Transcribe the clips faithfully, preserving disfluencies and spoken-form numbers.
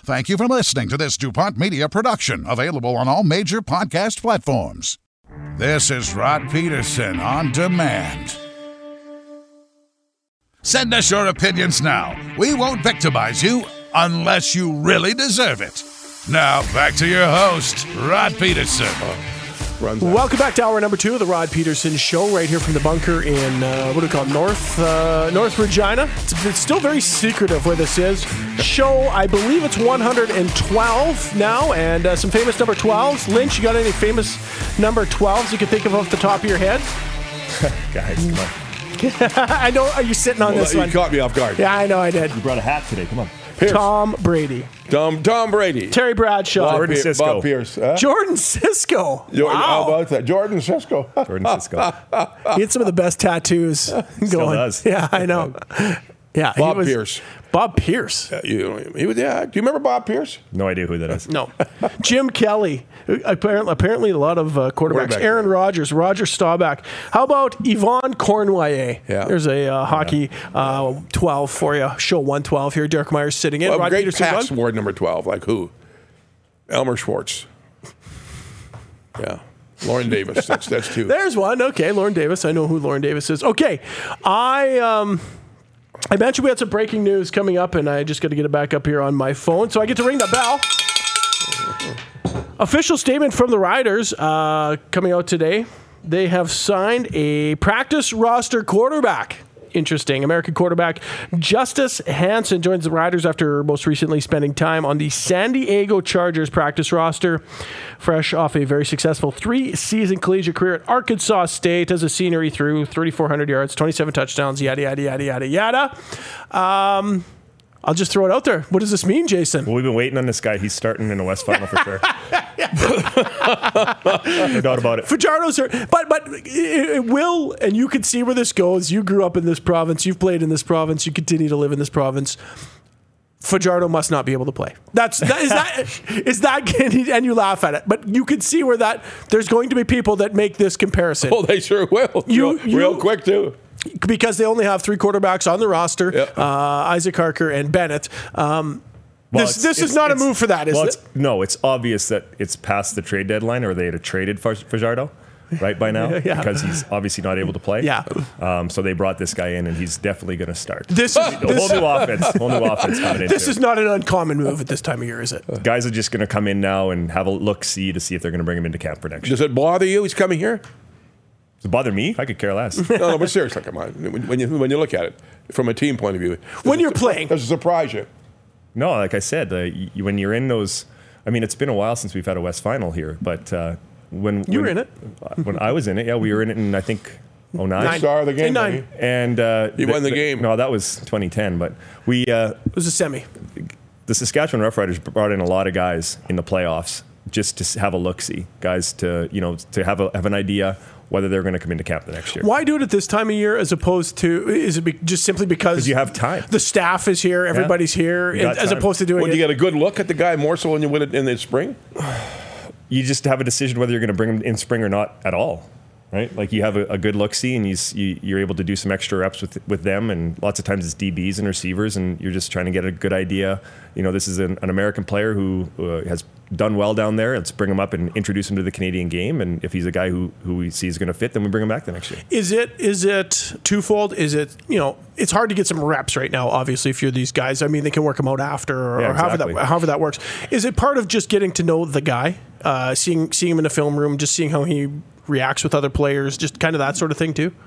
Thank you for listening to this DuPont Media production, available on all major podcast platforms. This is Rod Peterson on demand. Send us your opinions now. We won't victimize you unless you really deserve it. Now, back to your host, Rod Peterson. Welcome back to hour number two of the Rod Peterson Show, right here from the bunker in, uh, what do we call it, North, uh, North Regina. It's, it's still very secretive where this is. Show, I believe it's one hundred twelve now, and uh, some famous number twelves. Lynch, you got any famous number twelves you can think of off the top of your head? Guys, come on. I know, are you sitting on well, this you one? You caught me off guard. Yeah, I know I did. You brought a hat today, come on. Pierce. Tom Brady. Tom, Tom Brady. Terry Bradshaw. Jordan Bob, Cisco. Bob Pierce. Huh? Jordan Sisco. Jordan, wow. How about that? Jordan Cisco. Jordan Cisco. He had some of the best tattoos going. Still does. Yeah, I know. Yeah, Bob he was, Pierce. Bob Pierce. Uh, you, he was, yeah. Do you remember Bob Pierce? No idea who that is. No. Jim Kelly. Apparently, apparently a lot of uh, quarterbacks. Quarterback. Aaron Rodgers, Roger Staubach. How about Yvonne Cornwallis? Yeah. There's a uh, hockey uh, twelve for you. Show one twelve here. Derek Myers sitting in. Well, Rod great Peterson pass one. ward number twelve. Like who? Elmer Schwartz. Yeah. Lauren Davis. That's that's two. There's one. Okay, Lauren Davis. I know who Lauren Davis is. Okay. I um I mentioned we had some breaking news coming up, and I just got to get it back up here on my phone. So I get to ring the bell. Official statement from the Riders uh, coming out today. They have signed a practice roster quarterback. Interesting. American quarterback Justice Hansen joins the Riders after most recently spending time on the San Diego Chargers practice roster. Fresh off a very successful three-season collegiate career at Arkansas State. As a senior, he threw thirty-four hundred yards, twenty-seven touchdowns, yada, yada, yada, yada, yada. Um, I'll just throw it out there. What does this mean, Jason? Well, we've been waiting on this guy. He's starting in the West Final for sure. No doubt about it. Fajardo's are, but but it, it will, and you can see where this goes. You grew up in this province. You've played in this province. You continue to live in this province. Fajardo must not be able to play. That's that is that is that and you laugh at it, but you can see where that there's going to be people that make this comparison. Oh, they sure will. You, real, you, real quick too. Because they only have three quarterbacks on the roster, Yep. uh, Isaac Harker and Bennett. Um, Well, this it's- this it's- is not a it's- move for that, is well, it? it's, no, it's obvious that it's past the trade deadline, or they had traded Faj- Fajardo, right, by now, Yeah. because he's obviously not able to play. Yeah. Um, so they brought this guy in, and he's definitely going to start. This is A whole this, new offense. Whole new offense coming in. this is not an uncommon move at this time of year, is it? Guys are just going to come in now and have a look-see to see if they're going to bring him into camp for next year. Does it bother you? He's coming here. Does it bother me? I could care less. No, no, but seriously, come on. When, when you when you look at it from a team point of view, When does you're it, playing. does it surprise you? No, like I said, uh, you, when you're in those, I mean, it's been a while since we've had a West Final here, but uh, when You when, were in it. when I was in it, yeah, we were in it in I think oh nine. Nine. Star of the game, Nine. baby. And uh, You won the game. No, that was twenty ten. But we, uh, It was a semi. the Saskatchewan Roughriders brought in a lot of guys in the playoffs just to s- have a look-see, guys to you know to have a have an idea whether they're going to come into camp the next year. Why do it at this time of year as opposed to, is it be, just simply because 'Cause you have time. the staff is here, everybody's here, You got as time. opposed to doing Would you it? get a good look at the guy more so when you win it in the spring? You just have a decision whether you're going to bring him in spring or not at all, right? Like you have a, a good look-see, and you, s- you, you're able to do some extra reps with with them, and lots of times it's D Bs and receivers, and you're just trying to get a good idea. You know, this is an, an American player who uh, has done well down there. Let's bring him up and introduce him to the Canadian game, and if he's a guy who, who we see is going to fit, then we bring him back the next year. Is it is it twofold? Is it, you know, it's hard to get some reps right now, obviously, if you're these guys. I mean, they can work them out after or, Yeah, or however, exactly. that, however that works. Is it part of just getting to know the guy, uh, seeing seeing him in a film room, just seeing how he reacts with other players, just kind of that sort of thing too?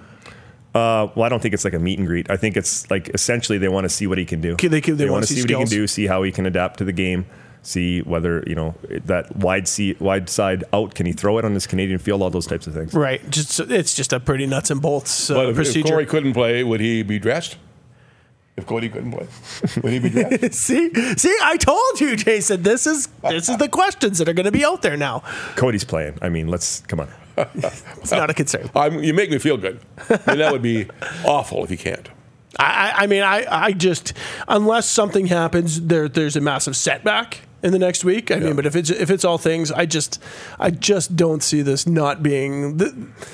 Uh, well, I don't think it's like a meet and greet. I think it's like essentially they want to see what he can do. Okay, they can- they wanna want to see see what he skills. can do, see how he can adapt to the game, see whether you know that wide seat, wide side out. Can he throw it on this Canadian field? All those types of things. Right. Just it's just a pretty nuts and bolts uh, But if, if procedure. Corey couldn't play, would he be dressed? If Cody couldn't play, would he be dressed? see, see, I told you, Jason. This is this is the questions that are going to be out there now. Cody's playing. I mean, let's come on. It's not a concern. I'm, you make me feel good. And that would be awful if you can't. I, I mean, I, I just unless something happens, there there's a massive setback in the next week. I Yeah. mean, but if it's if it's all things, I just I just don't see this not being the,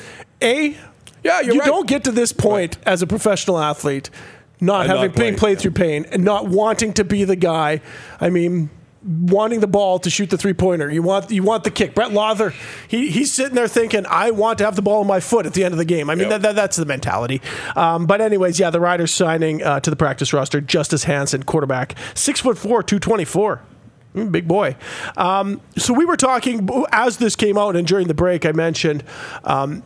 a. Yeah, you're you right. don't get to this point as a professional athlete, not And having not been playing, played yeah. through pain and not wanting to be the guy. I mean, wanting the ball to shoot the three-pointer. You want you want the kick. Brett Lawther, he, he's sitting there thinking, I want to have the ball in my foot at the end of the game. I mean, Yep. that, that, that's the mentality. Um, but anyways, yeah, the Riders signing uh, to the practice roster, Justice Hansen, quarterback, six foot four, two twenty-four. Mm, big boy. Um, so we were talking, as this came out and during the break, I mentioned, um,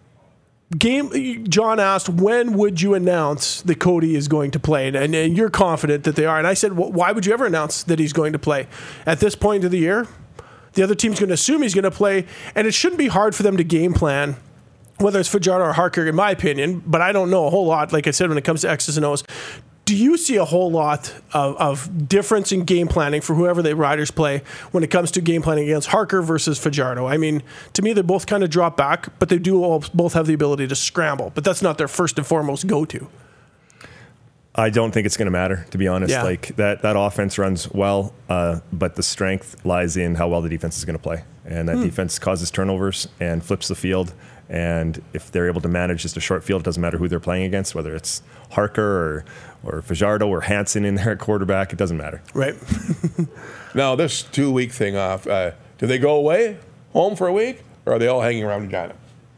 Game. John asked, when would you announce that Cody is going to play? And, and, and you're confident that they are. And I said, well, why would you ever announce that he's going to play? At this point of the year, the other team's going to assume he's going to play, and it shouldn't be hard for them to game plan, whether it's Fajardo or Harker, in my opinion, but I don't know a whole lot, like I said, when it comes to X's and O's. Do you see a whole lot of, of difference in game planning for whoever the Riders play when it comes to game planning against Harker versus Fajardo? I mean, to me, they both kind of drop back, but they do all, both have the ability to scramble, but that's not their first and foremost go-to. I don't think it's going to matter, to be honest. Yeah. Like that, that offense runs well, uh, but the strength lies in how well the defense is going to play. And that Hmm. defense causes turnovers and flips the field. And if they're able to manage just a short field, it doesn't matter who they're playing against, whether it's Harker or, or Fajardo or Hansen in there at quarterback. It doesn't matter. Right. Now, this two-week thing off, uh, do they go away, home for a week, or are they all hanging around Regina?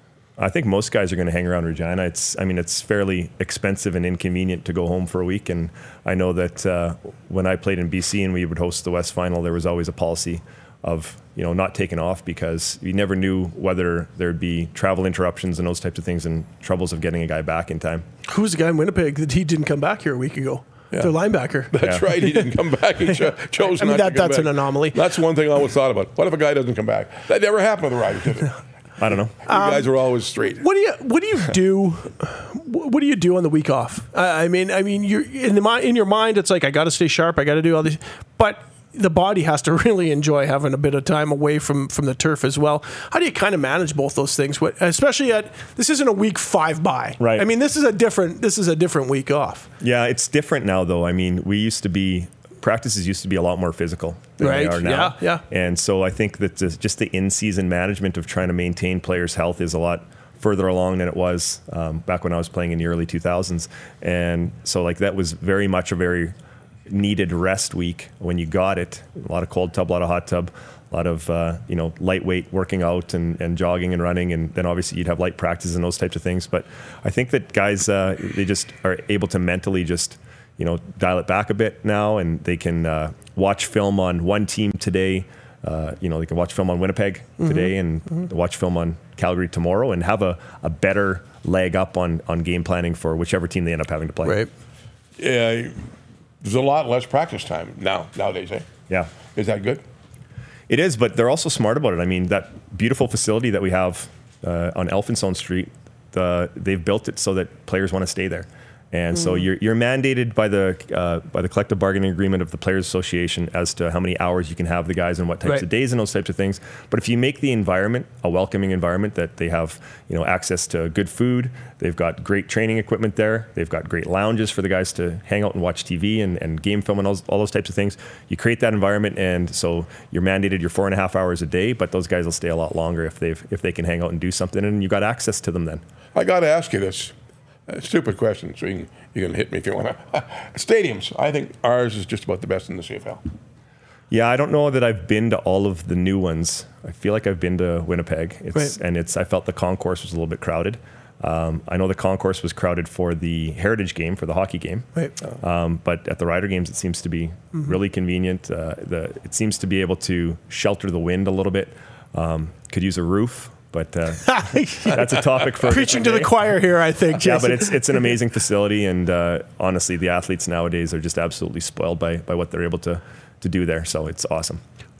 I think most guys are going to hang around Regina. It's, I mean, it's fairly expensive and inconvenient to go home for a week. And I know that uh, when I played in B C and we would host the West Final, there was always a policy of, you know, not taking off because you never knew whether there'd be travel interruptions and those types of things and troubles of getting a guy back in time. Who was the guy in Winnipeg that he didn't come back here a week ago? Yeah. Their linebacker. That's Yeah. right. He didn't come back. He cho- chose I mean, not that- to come that's back. an anomaly. That's one thing I always thought about. What if a guy doesn't come back? That never happened to the Riders, did it? I don't know. You guys are always straight. What do you What do you do? What do you do on the week off? I I mean, I mean, you're in the mi- in your mind, it's like I got to stay sharp. I got to do all these, but the body has to really enjoy having a bit of time away from from the turf as well. How do you kind of manage both those things? What, especially at this isn't a week five bye, Right. I mean, this is a different this is a different week off. Yeah, it's different now, though. I mean, we used to be, practices used to be a lot more physical than Right. they are now. Yeah, yeah. And so I think that the, just the in-season management of trying to maintain players' health is a lot further along than it was um, back when I was playing in the early two thousands. And so like that was very much a very needed rest week when you got it. A lot of cold tub, a lot of hot tub, a lot of uh, you know lightweight working out and, and jogging and running, and then obviously you'd have light practice and those types of things. But I think that guys uh, they just are able to mentally just you know dial it back a bit now, and they can uh, watch film on one team today. Uh, you know they can watch film on Winnipeg Mm-hmm. today and mm-hmm. watch film on Calgary tomorrow, and have a, a better leg up on on game planning for whichever team they end up having to play. Right. Yeah, there's a lot less practice time now nowadays, eh? Yeah. Is that good? It is, but they're also smart about it. I mean, that beautiful facility that we have uh, on Elphinstone Street, the, they've built it so that players want to stay there. And so you're, you're mandated by the uh, by the collective bargaining agreement of the Players Association as to how many hours you can have the guys and what types Right. of days and those types of things. But if you make the environment a welcoming environment, that they have you know access to good food, they've got great training equipment there, they've got great lounges for the guys to hang out and watch T V and, and game film and all, all those types of things. You create that environment, and so you're mandated your four and a half hours a day, but those guys will stay a lot longer if they've if they can hang out and do something, and you got access to them then. I got to ask you this. Uh, stupid question, so you can, you can hit me if you want to. Stadiums. I think ours is just about the best in the C F L. Yeah, I don't know that I've been to all of the new ones. I feel like I've been to Winnipeg, it's, Right. and it's. I felt the concourse was a little bit crowded. Um, I know the concourse was crowded for the Heritage game, for the hockey game. Right. Um, but at the Rider games, it seems to be Mm-hmm. really convenient. Uh, the it seems to be able to shelter the wind a little bit. Um, could use a roof, but uh, that's a topic for Preaching to the choir here, I think. Yeah, Jason. but it's it's an amazing facility, and uh, honestly, the athletes nowadays are just absolutely spoiled by by what they're able to to do there. So it's awesome.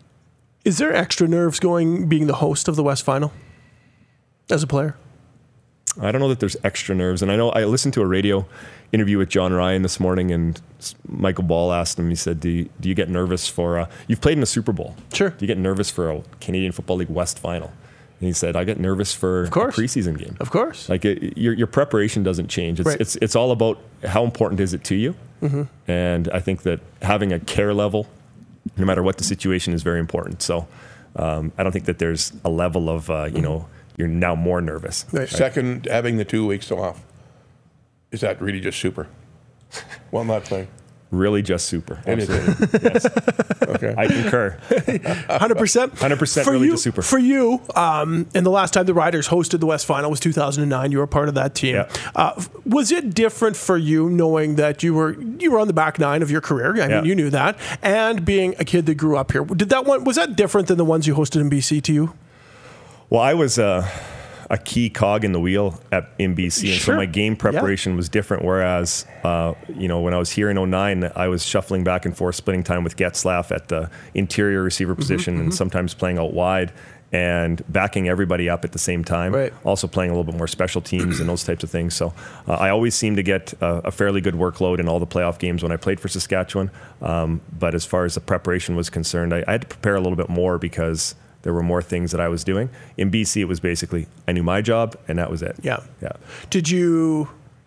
Is there extra nerves going being the host of the West Final as a player? I don't know that there's extra nerves, and I know I listened to a radio interview with John Ryan this morning, and Michael Ball asked him. He said, "Do you, do you get nervous for? Uh, you've played in a Super Bowl. Sure. Do you get nervous for a Canadian Football League West Final?" And he said, "I get nervous for course. a preseason game. Of course. Like it, your your preparation doesn't change. It's Right. it's it's all about how important is it to you. Mm-hmm. And I think that having a care level, no matter what the situation, is very important. So um, I don't think that there's a level of uh, you know you're now more nervous. Right. Second, having the two weeks off. Is that really just super? Well, not playing. Really just super. Anything. Absolutely. Yes. Okay. I concur. one hundred percent. one hundred percent For really you, just super. For you, um, and the last time the Riders hosted the West Final was two thousand nine. You were part of that team. Yeah. Uh, was it different for you knowing that you were you were on the back nine of your career? I mean, Yeah. you knew that, and being a kid that grew up here. Did that one was that different than the ones you hosted in B C to you? Well, I was uh, a key cog in the wheel at in B C, and Sure. so my game preparation yeah. was different. Whereas, uh, you know, when I was here in oh nine, I was shuffling back and forth, splitting time with Getzlaff at the interior receiver position, mm-hmm, and mm-hmm. sometimes playing out wide and backing everybody up at the same time. Right. Also playing a little bit more special teams and those types of things. So uh, I always seemed to get a, a fairly good workload in all the playoff games when I played for Saskatchewan. Um, but as far as the preparation was concerned, I, I had to prepare a little bit more because there were more things that I was doing. In B C, it was basically, I knew my job, and that was it. Yeah. Yeah. Did you,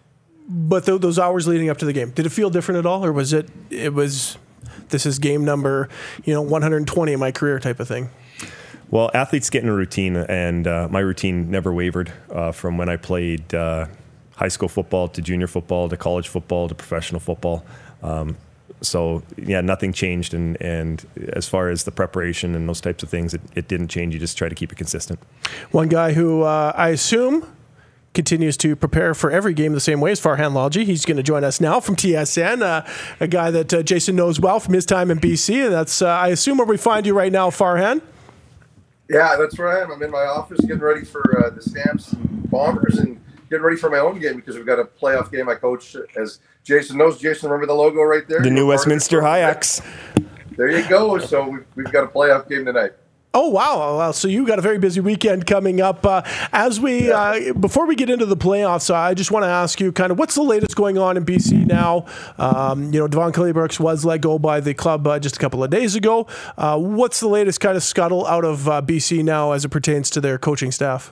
but th- those hours leading up to the game, did it feel different at all? Or was it, it was, this is game number, you know, one hundred twenty in my career type of thing? Well, athletes get in a routine, and uh, my routine never wavered uh, from when I played uh, high school football to junior football to college football to professional football. Um, So, yeah, nothing changed. And, and as far as the preparation and those types of things, it, it didn't change. You just try to keep it consistent. One guy who uh, I assume continues to prepare for every game the same way is Farhan Lalji. He's going to join us now from T S N, uh, a guy that uh, Jason knows well from his time in B C. And that's, uh, I assume, where we find you right now, Farhan. Yeah, that's where I am. I'm in my office getting ready for uh, the Stamps Bombers and getting ready for my own game because we've got a playoff game I coach, as Jason knows. Jason, remember the logo right there? The new Westminster Hayaks. There you go. So we've, we've got a playoff game tonight. Oh, wow. Well, so you got a very busy weekend coming up. Uh, as we, Yeah. uh, before we get into the playoffs, I just want to ask you kind of what's the latest going on in B C now? Um, you know, Devon Killybrooks was let go by the club uh, just a couple of days ago. Uh, what's the latest kind of scuttle out of uh, B C now as it pertains to their coaching staff?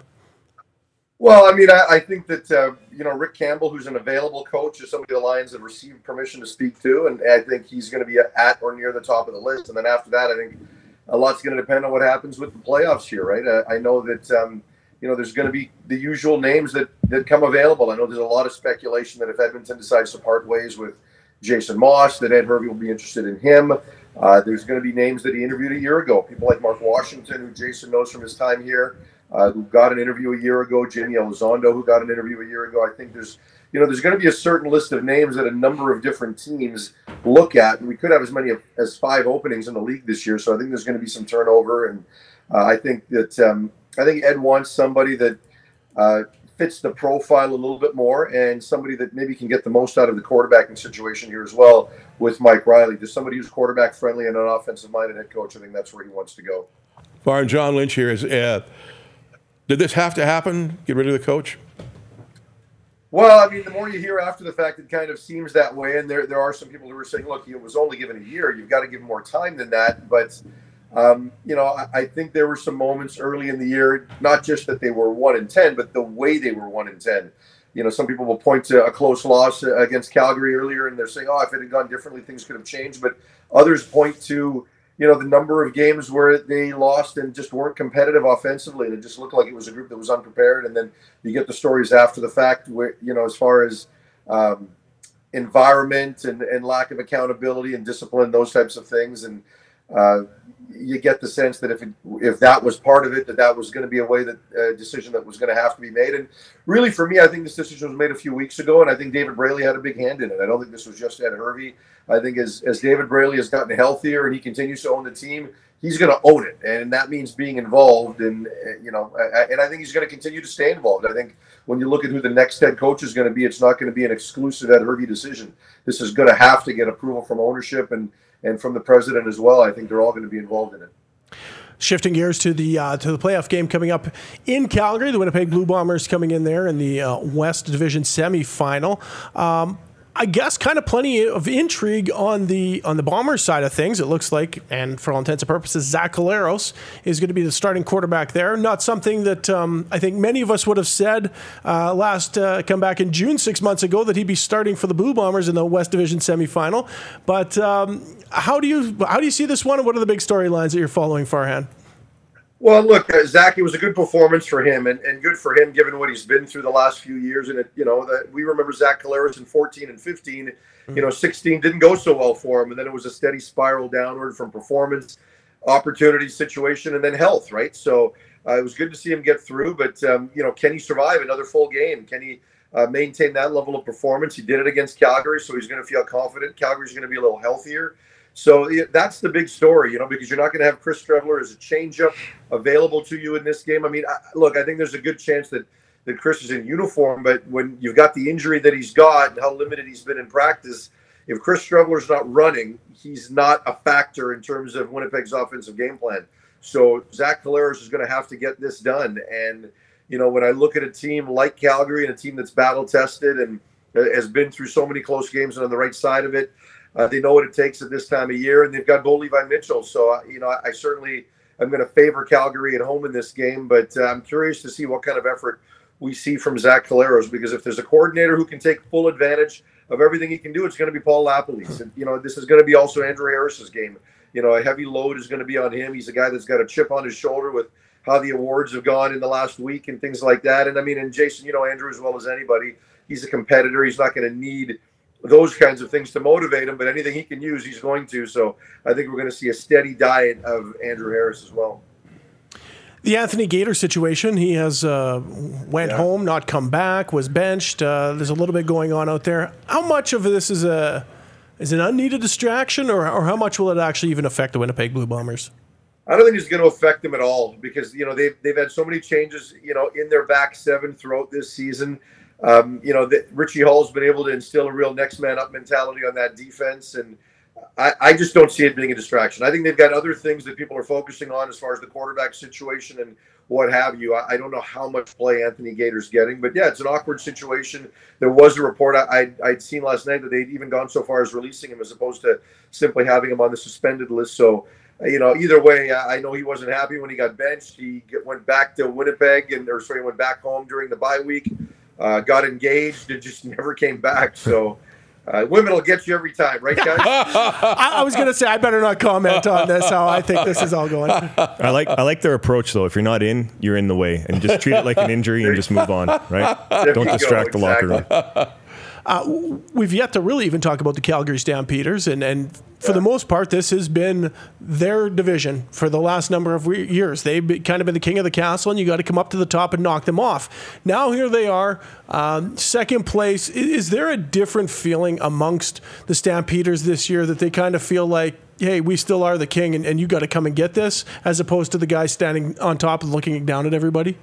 Well, I mean, I, I think that, uh, you know, Rick Campbell, who's an available coach, is somebody the Lions have received permission to speak to, and I think he's going to be at or near the top of the list. And then after that, I think a lot's going to depend on what happens with the playoffs here, right? Uh, I know that, um, you know, there's going to be the usual names that, that come available. I know there's a lot of speculation that if Edmonton decides to part ways with Jason Moss, that Ed Hervey will be interested in him. Uh, there's going to be names that he interviewed a year ago, people like Mark Washington, who Jason knows from his time here. Uh, who got an interview a year ago, Jimmy Elizondo, who got an interview a year ago. I think there's, you know, there's going to be a certain list of names that a number of different teams look at, and we could have as many as five openings in the league this year. So I think there's going to be some turnover, and uh, I think that um, I think Ed wants somebody that uh, fits the profile a little bit more, and somebody that maybe can get the most out of the quarterbacking situation here as well with Mike Riley. Just somebody who's quarterback friendly and an offensive-minded head coach. I think that's where he wants to go. Farhan, John Lynch here is. Uh, Did this have to happen? Get rid of the coach? Well, I mean, the more you hear after the fact, it kind of seems that way. And there, there are some people who are saying, look, he was only given a year. You've got to give him more time than that. But, um, you know, I, I think there were some moments early in the year, not just that they were one and ten, but the way they were one and ten. You know, some people will point to a close loss against Calgary earlier, and they're saying, oh, if it had gone differently, things could have changed. But others point to, you know, the number of games where they lost and just weren't competitive offensively, and it just looked like it was a group that was unprepared. And then you get the stories after the fact where, you know, as far as um, environment and, and lack of accountability and discipline, those types of things. And uh, you get the sense that if it, if that was part of it, that that was going to be a way that a uh, decision that was going to have to be made. And really, for me, I think this decision was made a few weeks ago, and I think David Braley had a big hand in it. I don't think this was just Ed Hervey. I think as as David Braley has gotten healthier and he continues to own the team, he's going to own it, and that means being involved. And you know, I, and I think he's going to continue to stay involved. I think when you look at who the next head coach is going to be, it's not going to be an exclusive Ed Hervey decision. This is going to have to get approval from ownership and and from the president as well. I think they're all going to be involved in it. Shifting gears to the uh, to the playoff game coming up in Calgary, the Winnipeg Blue Bombers coming in there in the uh, West Division semifinal. Um, I guess kind of plenty of intrigue on the on the Bombers side of things. It looks like, and for all intents and purposes, Zach Collaros is going to be the starting quarterback there. Not something that um, I think many of us would have said uh, last uh, come back in June six months ago that he'd be starting for the Blue Bombers in the West Division semifinal. But um, how do you how do you see this one, and what are the big storylines that you're following, Farhan? Well, look, uh, Zach, it was a good performance for him, and, and good for him given what he's been through the last few years. And, it, you know, that we remember Zach Collaros in fourteen and fifteen you know, sixteen didn't go so well for him, and then it was a steady spiral downward from performance, opportunity, situation, and then health, right? So uh, it was good to see him get through, but, um, you know, can he survive another full game? Can he uh, maintain that level of performance? He did it against Calgary, so he's going to feel confident. Calgary's going to be a little healthier. So yeah, that's the big story, you know, because you're not going to have Chris Streveler as a changeup available to you in this game. I mean, I, look, I think there's a good chance that, that Chris is in uniform, but when you've got the injury that he's got and how limited he's been in practice, if Chris Streveler's not running, he's not a factor in terms of Winnipeg's offensive game plan. So Zach Collaros is going to have to get this done. And, you know, when I look at a team like Calgary and a team that's battle-tested and has been through so many close games and on the right side of it, Uh, they know what it takes at this time of year, and they've got Bo Levi Mitchell. So, uh, you know, I, I certainly am going to favor Calgary at home in this game, but uh, I'm curious to see what kind of effort we see from Zach Collaros, because if there's a coordinator who can take full advantage of everything he can do, it's going to be Paul LaPolice. And, you know, this is going to be also Andrew Harris's game. You know, a heavy load is going to be on him. He's a guy that's got a chip on his shoulder with how the awards have gone in the last week and things like that. And, I mean, and Jason, you know Andrew as well as anybody. He's a competitor. He's not going to need those kinds of things to motivate him, but anything he can use, he's going to. So I think we're going to see a steady diet of Andrew Harris as well. The Anthony Gator situation, he has uh, went yeah. home, not come back, was benched. Uh, there's a little bit going on out there. How much of this is a is an unneeded distraction, or, or how much will it actually even affect the Winnipeg Blue Bombers? I don't think it's going to affect them at all, because, you know, they've, they've had so many changes, you know, in their back seven throughout this season. Um, you know, that Richie Hall's been able to instill a real next man up mentality on that defense. And I, I just don't see it being a distraction. I think they've got other things that people are focusing on as far as the quarterback situation and what have you. I, I don't know how much play Anthony Gator's getting, but yeah, it's an awkward situation. There was a report I, I'd, I'd seen last night that they'd even gone so far as releasing him as opposed to simply having him on the suspended list. So, you know, either way, I know he wasn't happy when he got benched. He went back to Winnipeg and, or sorry, went back home during the bye week. Uh, got engaged and just never came back. So uh, women will get you every time, right, guys? I, I was going to say I better not comment on this, how I think this is all going. I like I like their approach, though. If you're not in, you're in the way. And just treat it like an injury and just move on, right? There Don't distract go, the exactly. locker room. Uh, we've yet to really even talk about the Calgary Stampeders, and, and for yeah. the most part, this has been their division for the last number of re- years. They've been, kind of been the king of the castle, and you got to come up to the top and knock them off. Now here they are, um, second place. Is, is there a different feeling amongst the Stampeders this year that they kind of feel like, hey, we still are the king, and, and you got to come and get this, as opposed to the guys standing on top and looking down at everybody?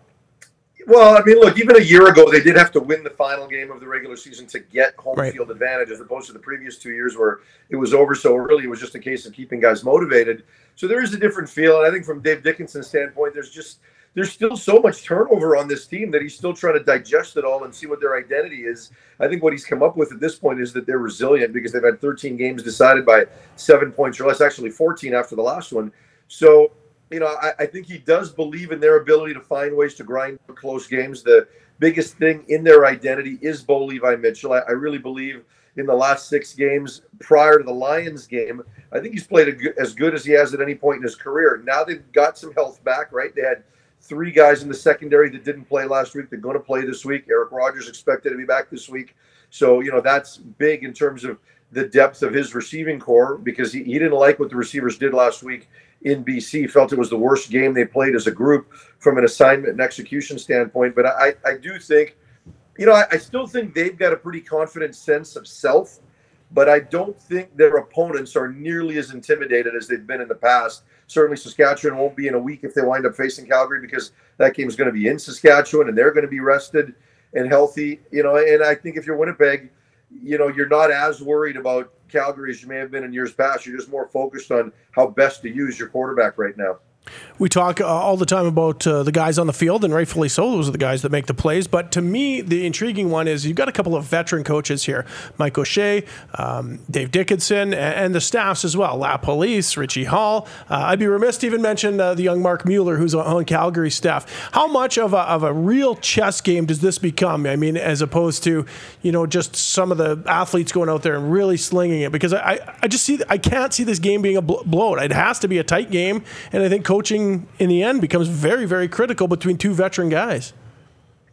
Well, I mean, look, even a year ago, they did have to win the final game of the regular season to get home right. field advantage, as opposed to the previous two years where it was over so early. It was just a case of keeping guys motivated. So there is a different feel. And I think from Dave Dickinson's standpoint, there's just there's still so much turnover on this team that he's still trying to digest it all and see what their identity is. I think what he's come up with at this point is that they're resilient, because they've had thirteen games decided by seven points or less, actually fourteen after the last one. So, you know, I, I think he does believe in their ability to find ways to grind close games. The biggest thing in their identity is Bo Levi Mitchell. I, I really believe in the last six games prior to the Lions game, I think he's played a good, as good as he has at any point in his career. Now they've got some health back, right? They had three guys in the secondary that didn't play last week. They're going to play this week. Eric Rogers expected to be back this week. So, you know, that's big in terms of the depth of his receiving core, because he, he didn't like what the receivers did last week in B C. Felt it was the worst game they played as a group from an assignment and execution standpoint. But I, I do think, you know, I, I still think they've got a pretty confident sense of self, but I don't think their opponents are nearly as intimidated as they've been in the past. Certainly Saskatchewan won't be in a week if they wind up facing Calgary, because that game is going to be in Saskatchewan and they're going to be rested and healthy, you know. And I think if you're Winnipeg, you know, you're not as worried about Calgary as you may have been in years past. You're just more focused on how best to use your quarterback right now. We talk uh, all the time about uh, the guys on the field, and rightfully so. Those are the guys that make the plays. But to me, the intriguing one is you've got a couple of veteran coaches here. Mike O'Shea, um, Dave Dickinson, and, and the staffs as well. LaPolice, Richie Hall. Uh, I'd be remiss to even mention uh, the young Mark Mueller, who's on, on Calgary's staff. How much of a, of a real chess game does this become? I mean, as opposed to, you know, just some of the athletes going out there and really slinging it. Because I, I just see, I can't see this game being a blowout. It has to be a tight game, and I think coaching in the end becomes very, very critical between two veteran guys.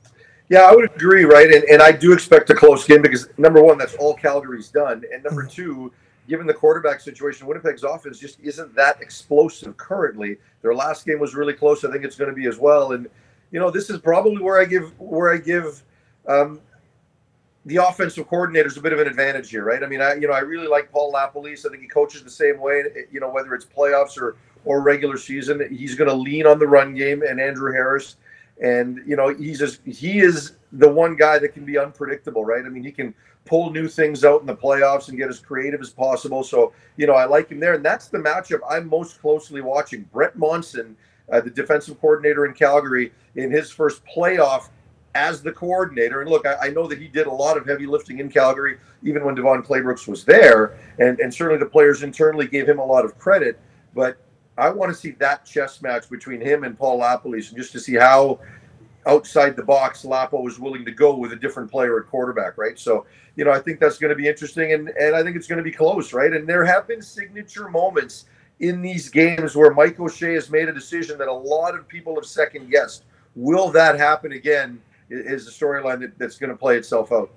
Yeah, I would agree, right? And and I do expect a close game because, number one, that's all Calgary's done. And number two, given the quarterback situation, Winnipeg's offense just isn't that explosive currently. Their last game was really close. I think it's going to be as well. And, you know, this is probably where I give where I give um, the offensive coordinators a bit of an advantage here, right? I mean, I you know, I really like Paul LaPolice. I think he coaches the same way, you know, whether it's playoffs or, or regular season. He's going to lean on the run game and Andrew Harris. And, you know, he's just, he is the one guy that can be unpredictable, right? I mean, he can pull new things out in the playoffs and get as creative as possible. So, you know, I like him there. And that's the matchup I'm most closely watching. Brett Monson, uh, the defensive coordinator in Calgary, in his first playoff as the coordinator. And look, I, I know that he did a lot of heavy lifting in Calgary, even when Devon Claybrooks was there. And, and certainly the players internally gave him a lot of credit. But I want to see that chess match between him and Paul LaPolice, and just to see how outside the box Lapo was willing to go with a different player at quarterback, right? So, you know, I think that's going to be interesting, and, and I think it's going to be close, right? And there have been signature moments in these games where Mike O'Shea has made a decision that a lot of people have second-guessed. Will that happen again is the storyline that, that's going to play itself out.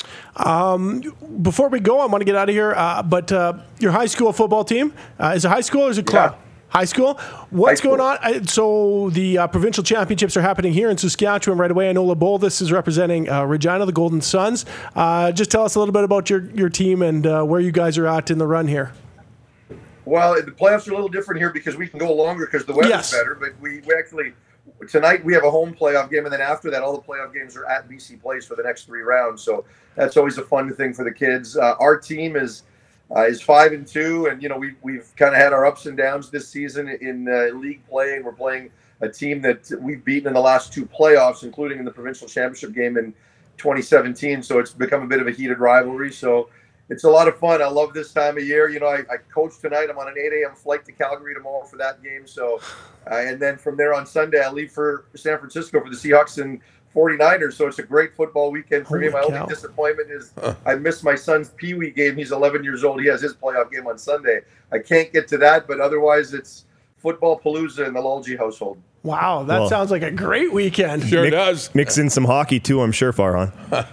Um, before we go, I want to get out of here, uh, but uh, your high school football team, uh, is it high school or is it club? Yeah. High school? What's High school. going on? So the uh, provincial championships are happening here in Saskatchewan right away. I know LeBoldus is representing uh, Regina, the Golden Suns. Uh, just tell us a little bit about your, your team and uh, where you guys are at in the run here. Well, the playoffs are a little different here because we can go longer because the weather's Yes. better. But we, we actually, tonight we have a home playoff game, and then after that, all the playoff games are at B C Place for the next three rounds. So that's always a fun thing for the kids. Uh, our team is uh, is five and two, and you know we we've kind of had our ups and downs this season in uh, league play, and we're playing a team that we've beaten in the last two playoffs, including in the provincial championship game in twenty seventeen. So it's become a bit of a heated rivalry. So it's a lot of fun. I love this time of year. You know, I, I coach tonight. I'm on an eight a.m. flight to Calgary tomorrow for that game. So, uh, and then from there on Sunday, I leave for San Francisco for the Seahawks and forty-niners. So it's a great football weekend for Holy me. My cow. only disappointment is I missed my son's Pee Wee game. He's eleven years old. He has his playoff game on Sunday. I can't get to that, but otherwise it's football palooza in the Lulgy household. Wow, that Well, sounds like a great weekend. Sure Mix- does. Mix in some hockey too, I'm sure, Farhan.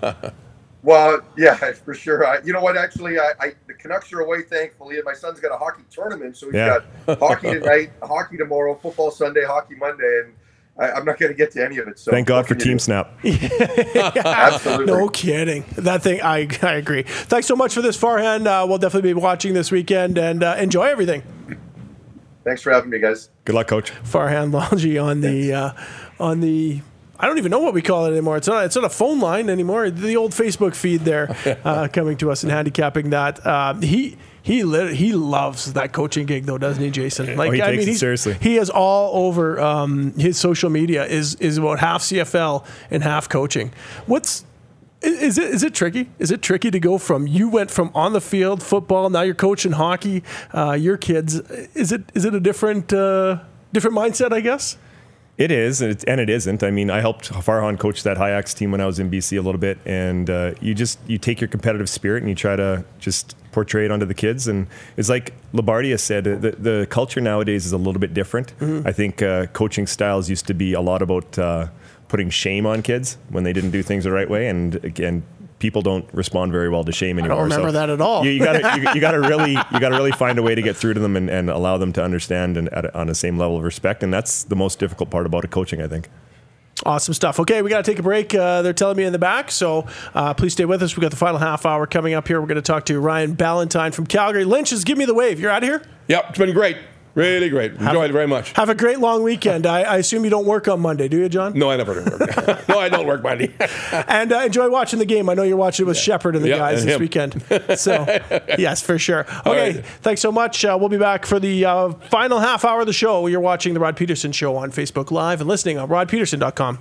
Well, yeah, for sure. I, you know what? Actually, I, I the Canucks are away, thankfully, and my son's got a hockey tournament, so he's Yeah. got hockey tonight, hockey tomorrow, football Sunday, hockey Monday, and I, I'm not going to get to any of it. So Thank God what for can you Team do? Snap. Absolutely. No kidding. That thing, I, I agree. Thanks so much for this, Farhan. Uh, we'll definitely be watching this weekend, and uh, enjoy everything. Thanks for having me, guys. Good luck, Coach. Farhan Lalji on the uh, on the I don't even know what we call it anymore. It's not it's not a phone line anymore. The old Facebook feed there uh, coming to us and handicapping that. Uh, he he lit, he loves that coaching gig though, doesn't he, Jason? Like he I takes mean, it he's, seriously. he is all over um, his social media. is is about half C F L and half coaching. What's Is it is it tricky? Is it tricky to go from you went from on the field football, now you're coaching hockey, uh, your kids? Is it is it a different uh, different mindset? I guess. It is, and it, and it isn't. I mean, I helped Farhan coach that High-Ax team when I was in B C a little bit, and uh, you just you take your competitive spirit and you try to just portray it onto the kids. And it's like Labardia said, the, the culture nowadays is a little bit different. Mm-hmm. I think uh, coaching styles used to be a lot about uh, putting shame on kids when they didn't do things the right way, and again, people don't respond very well to shame anymore. I don't remember so that at all. You, you gotta you, you gotta really you gotta really find a way to get through to them and, and allow them to understand and at, on the same level of respect. And that's the most difficult part about a coaching, I think. Awesome stuff. Okay, we got to take a break. Uh, they're telling me in the back, so uh, please stay with us. We got the final half hour coming up here. We're going to talk to Ryan Ballantyne from Calgary. Lynch, just give me the wave. You're out of here. Yep, it's been great. Really great. Enjoyed it very much. Have a great long weekend. I, I assume you don't work on Monday, do you, John? No, I never work. No, I don't work Monday. And uh, enjoy watching the game. I know you're watching it with Shepard and the Yeah, guys and this him. weekend. So, yes, for sure. Okay, right. thanks so much. Uh, we'll be back for the uh, final half hour of the show. You're watching The Rod Peterson Show on Facebook Live and listening on rod peterson dot com.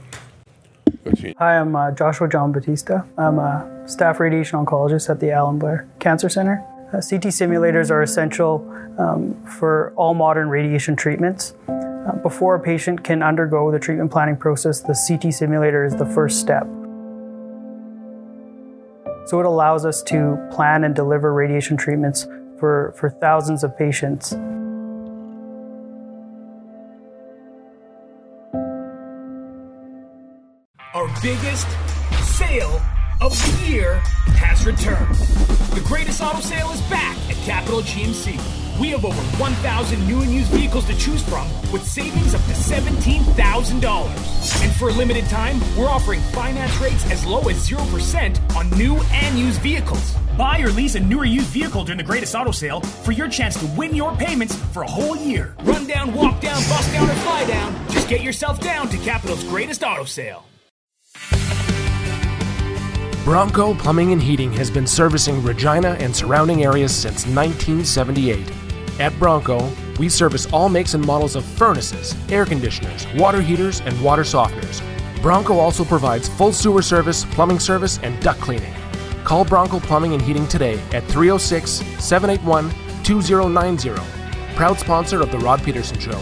Hi, I'm uh, Joshua John Batista. I'm a staff radiation oncologist at the Alan Blair Cancer Center. Uh, C T simulators are essential um, for all modern radiation treatments. Uh, before a patient can undergo the treatment planning process, the C T simulator is the first step. So it allows us to plan and deliver radiation treatments for, for thousands of patients. Our biggest sale of the year has returned. The greatest auto sale is back at Capital G M C. We have over one thousand new and used vehicles to choose from with savings up to seventeen thousand dollars. And for a limited time, we're offering finance rates as low as zero percent on new and used vehicles. Buy or lease a new or used vehicle during the greatest auto sale for your chance to win your payments for a whole year. Run down, walk down, bust down, or fly down. Just get yourself down to Capital's greatest auto sale. Bronco Plumbing and Heating has been servicing Regina and surrounding areas since nineteen seventy-eight. At Bronco, we service all makes and models of furnaces, air conditioners, water heaters, and water softeners. Bronco also provides full sewer service, plumbing service, and duct cleaning. Call Bronco Plumbing and Heating today at three oh six, seven eight one, two oh nine oh. Proud sponsor of The Rod Peterson Show.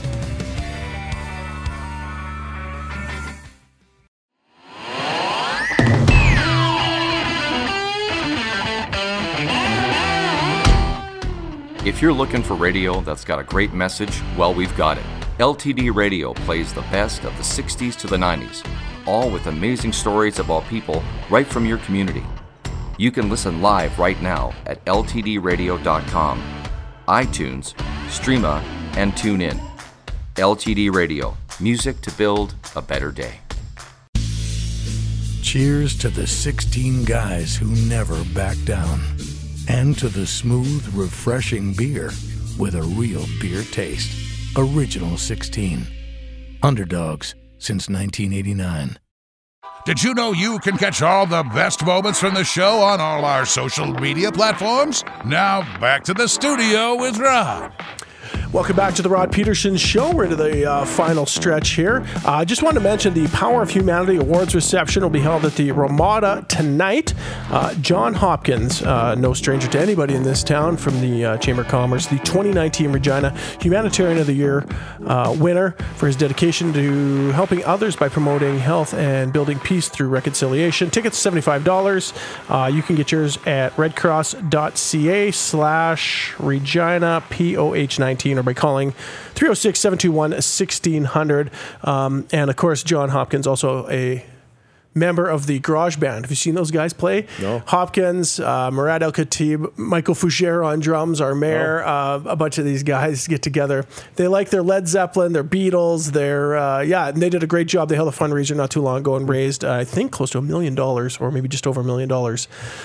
If you're looking for radio that's got a great message, well, we've got it. L T D Radio plays the best of the sixties to the nineties, all with amazing stories about people right from your community. You can listen live right now at L T D radio dot com, iTunes, Streama, and tune in. L T D Radio, music to build a better day. Cheers to the sixteen guys who never back down. And to the smooth, refreshing beer with a real beer taste. Original sixteen. Underdogs since nineteen eighty-nine. Did you know you can catch all the best moments from the show on all our social media platforms? Now back to the studio with Rod. Welcome back to the Rod Peterson Show. We're into the uh, final stretch here. I uh, just wanted to mention the Power of Humanity Awards reception will be held at the Ramada tonight. Uh, John Hopkins, uh, no stranger to anybody in this town, from the uh, Chamber of Commerce, the twenty nineteen Regina Humanitarian of the Year uh, winner for his dedication to helping others by promoting health and building peace through reconciliation. Tickets seventy-five dollars. Uh, you can get yours at redcross.ca slash Regina P O H nineteen or by calling three oh six, seven two one, one six hundred. Um, and of course, John Hopkins, also a member of the Garage Band. Have you seen those guys play? No. Hopkins, uh, Murad El-Khatib, Michael Fougere on drums, our mayor, oh. uh, a bunch of these guys get together. They like their Led Zeppelin, their Beatles, their, uh, yeah, and they did a great job. They held a fundraiser not too long ago and raised, uh, I think, close to a million dollars, or maybe just over a million dollars.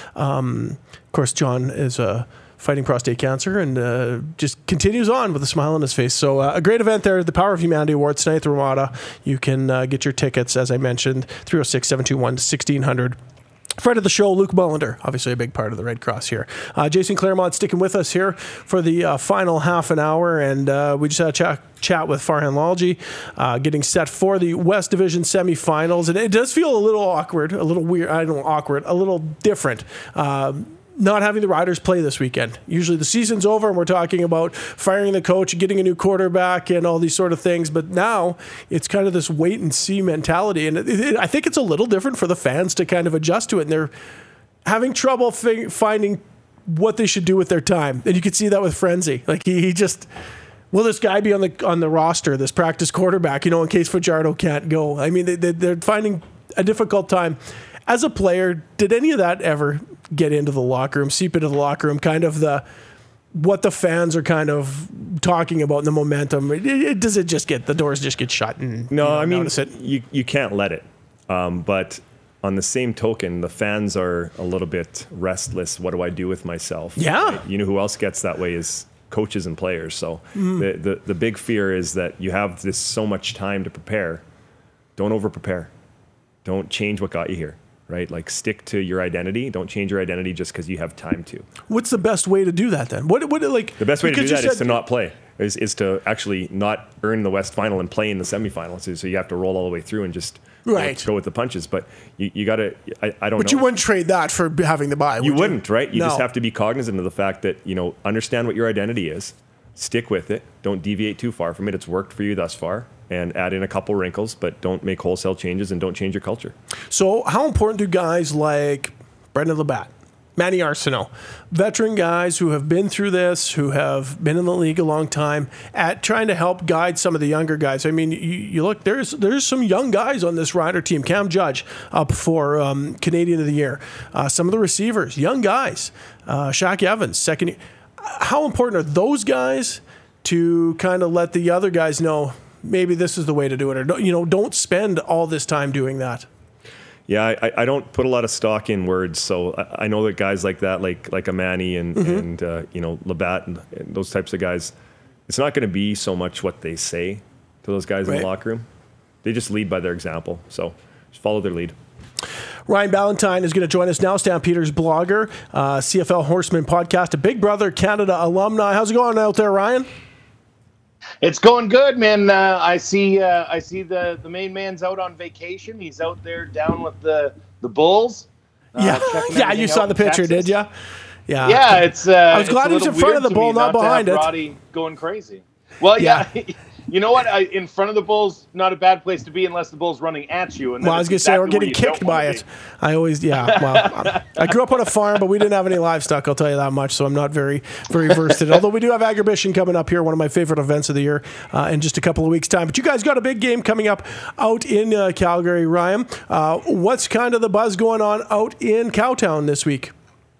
Um, of course, John is a fighting prostate cancer, and uh, just continues on with a smile on his face. So uh, a great event there, the Power of Humanity Awards tonight at the Ramada. You can uh, get your tickets, as I mentioned, three oh six, seven two one, one six hundred. Friend of the show, Luke Mullender, obviously a big part of the Red Cross here. Uh, Jason Claremont sticking with us here for the uh, final half an hour, and uh, we just had a chat, chat with Farhan Lalji, uh, getting set for the West Division semifinals, and it does feel a little awkward, a little weird, I don't know, awkward, a little different. Um, not having the Riders play this weekend. Usually the season's over and we're talking about firing the coach, getting a new quarterback, and all these sort of things. But now it's kind of this wait and see mentality. And it, it, I think it's a little different for the fans to kind of adjust to it. And they're having trouble fi- finding what they should do with their time. And you can see that with Frenzy. Like he, he just, will this guy be on the on the roster, this practice quarterback, you know, in case Fajardo can't go? I mean, they, they, they're finding a difficult time. As a player, did any of that ever get into the locker room, seep into the locker room, kind of the what the fans are kind of talking about, and the momentum? It, it, does it just get, the doors just get shut? And no, you know, I mean, it? you you can't let it. Um, but on the same token, the fans are a little bit restless. What do I do with myself? Yeah. Right? You know who else gets that way is coaches and players. So Mm. the, the the big fear is that you have this so much time to prepare. Don't over prepare. Don't change what got you here. Right? Like, stick to your identity. Don't change your identity just because you have time to. What's the best way to do that then? What, what like The best way to do because you that is said- to not play, is, is to actually not earn the West Final and play in the semifinals. So, so you have to roll all the way through and just Right. go, go with the punches. But you, you got to, I, I don't But know. you wouldn't trade that for having the bye, You would wouldn't, right? You No. just have to be cognizant of the fact that, you know, understand what your identity is, stick with it, don't deviate too far from it. It's worked for you thus far, and add in a couple wrinkles, but don't make wholesale changes and don't change your culture. So how important do guys like Brendan Labatt, Manny Arsenault, veteran guys who have been through this, who have been in the league a long time, at trying to help guide some of the younger guys. I mean, you, you look, there's there's some young guys on this Rider team. Cam Judge up for um, Canadian of the Year. Uh, some of the receivers, young guys. Uh, Shaq Evans, second year. How important are those guys to kind of let the other guys know maybe this is the way to do it, or don't, you know, don't spend all this time doing that? Yeah, I, I don't put a lot of stock in words, so I, I know that guys like that, like like a Manny and mm-hmm. and uh, you know Labatt and, and those types of guys, it's not going to be so much what they say to those guys right. in the locker room. They just lead by their example, so just follow their lead. Ryan Ballantyne is going to join us now, Stampeders blogger, uh, C F L Horseman podcast, a Big Brother Canada alumni. How's it going out there, Ryan? It's going good, man. Uh, I see. Uh, I see the, the main man's out on vacation. He's out there down with the the Bulls. Uh, yeah, yeah. You saw the picture, Texas. did you? Yeah. Yeah. It's. Uh, I was glad he was in front of the ball, not, not behind it. Roddy going crazy. Well, yeah. yeah. You know what? I, in front of the Bulls, not a bad place to be unless the Bull's running at you. And well, I was going to exactly say, we're getting kicked by it. I always, yeah. Well, I grew up on a farm, but we didn't have any livestock, I'll tell you that much, so I'm not very, very versed in it. Although we do have Agribition coming up here, one of my favorite events of the year, uh, in just a couple of weeks' time. But you guys got a big game coming up out in uh, Calgary, Ryan. Uh, what's kind of the buzz going on out in Cowtown this week?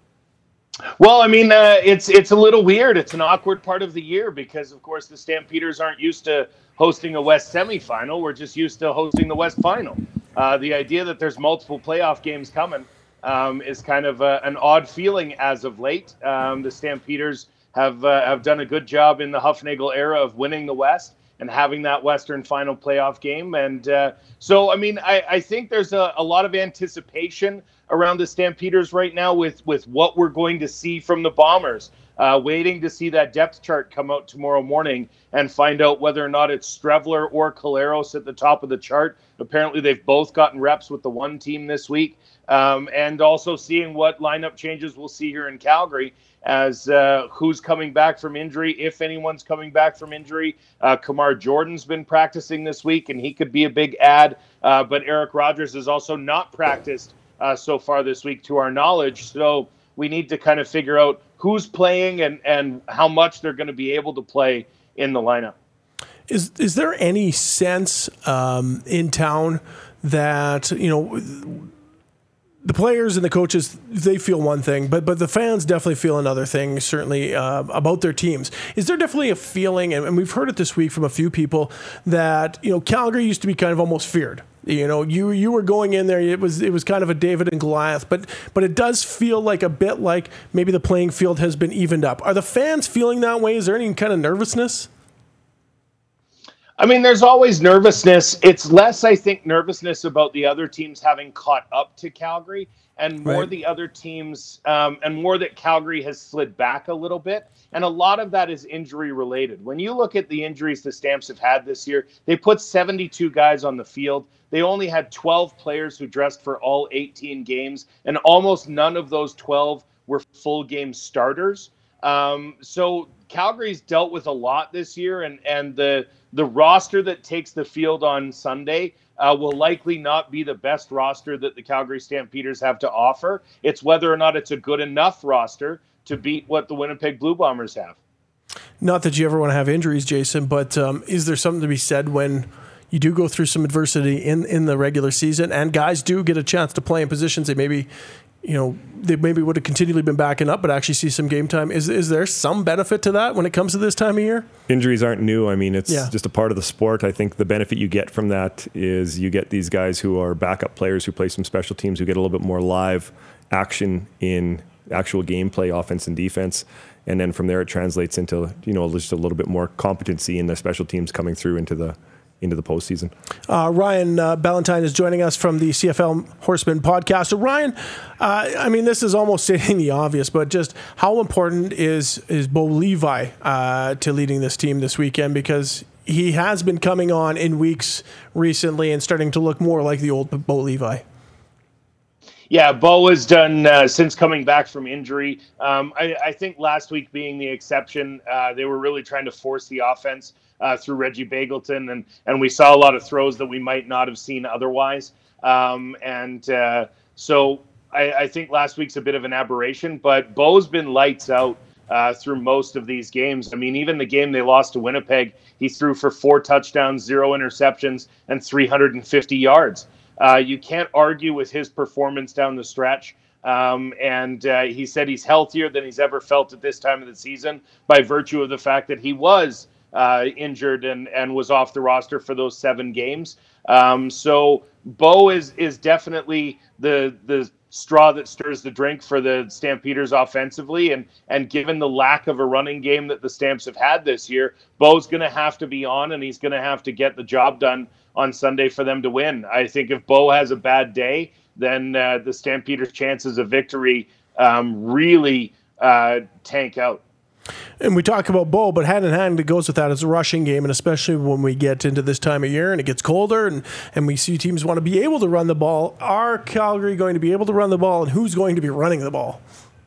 Well, I mean, uh, it's it's a little weird. It's an awkward part of the year because, of course, the Stampeders aren't used to hosting a West semifinal. We're just used to hosting the West final. Uh, the idea that there's multiple playoff games coming um, is kind of a, an odd feeling as of late. Um, the Stampeders have uh, have done a good job in the Huffnagel era of winning the West and having that Western final playoff game. And uh, so, I mean, I, I think there's a, a lot of anticipation around the Stampeders right now with, with what we're going to see from the Bombers. Uh, waiting to see that depth chart come out tomorrow morning and find out whether or not it's Strevler or Collaros at the top of the chart. Apparently, they've both gotten reps with the one team this week. Um, and also seeing what lineup changes we'll see here in Calgary as uh, who's coming back from injury, if anyone's coming back from injury. Uh, Kamar Jordan's been practicing this week, and he could be a big add. Uh, but Eric Rogers has also not practiced uh, so far this week, to our knowledge. So we need to kind of figure out who's playing and, and how much they're going to be able to play in the lineup. Is is there any sense um, in town that, you know, the players and the coaches, they feel one thing, but but the fans definitely feel another thing, certainly uh, about their teams. Is there definitely a feeling, and, and we've heard it this week from a few people, that, you know, Calgary used to be kind of almost feared? You know, you you were going in there, it was it was kind of a David and Goliath, but but it does feel like a bit like maybe the playing field has been evened up. Are the fans feeling that way? Is there any kind of nervousness? I mean, there's always nervousness. It's less, I think, nervousness about the other teams having caught up to Calgary and more right. the other teams um, and more that Calgary has slid back a little bit. And a lot of that is injury related. When you look at the injuries the Stamps have had this year, they put seventy-two guys on the field. They only had twelve players who dressed for all eighteen games, and almost none of those twelve were full game starters. Um, so Calgary's dealt with a lot this year, and, and the the roster that takes the field on Sunday uh, will likely not be the best roster that the Calgary Stampeders have to offer. It's whether or not it's a good enough roster to beat what the Winnipeg Blue Bombers have. Not that you ever want to have injuries, Jason, but um, is there something to be said when you do go through some adversity in, in the regular season and guys do get a chance to play in positions they maybe, you know, they maybe would have continually been backing up, but actually see some game time? Is is there some benefit to that when it comes to this time of year? Injuries aren't new. I mean, it's yeah. just a part of the sport. I think the benefit you get from that is you get these guys who are backup players who play some special teams who get a little bit more live action in actual gameplay, offense and defense. And then from there, it translates into, you know, just a little bit more competency in the special teams coming through into the into the postseason. Uh, Ryan uh, Ballantyne is joining us from the C F L Horseman podcast. So Ryan, uh, I mean, this is almost stating the obvious, but just how important is is Bo Levi uh, to leading this team this weekend? Because he has been coming on in weeks recently and starting to look more like the old Bo Levi. Yeah, Bo has done, uh, since coming back from injury, um, I, I think last week being the exception, uh, they were really trying to force the offense uh, through Reggie Bagleton, and, and we saw a lot of throws that we might not have seen otherwise. Um, and uh, so I, I think last week's a bit of an aberration, but Bo's been lights out uh, through most of these games. I mean, even the game they lost to Winnipeg, he threw for four touchdowns, zero interceptions, and three hundred fifty yards. Uh, you can't argue with his performance down the stretch. Um, and uh, he said he's healthier than he's ever felt at this time of the season by virtue of the fact that he was uh, injured and, and was off the roster for those seven games. Um, so Bo is is definitely the the straw that stirs the drink for the Stampeders offensively. And, and given the lack of a running game that the Stamps have had this year, Bo's going to have to be on, and he's going to have to get the job done on Sunday for them to win. I think if Bo has a bad day, then uh, the Stampeders' chances of victory um, really uh, tank out. And we talk about Bo, but hand in hand, it goes with that is a rushing game, and especially when we get into this time of year and it gets colder and, and we see teams want to be able to run the ball. Are Calgary going to be able to run the ball, and who's going to be running the ball?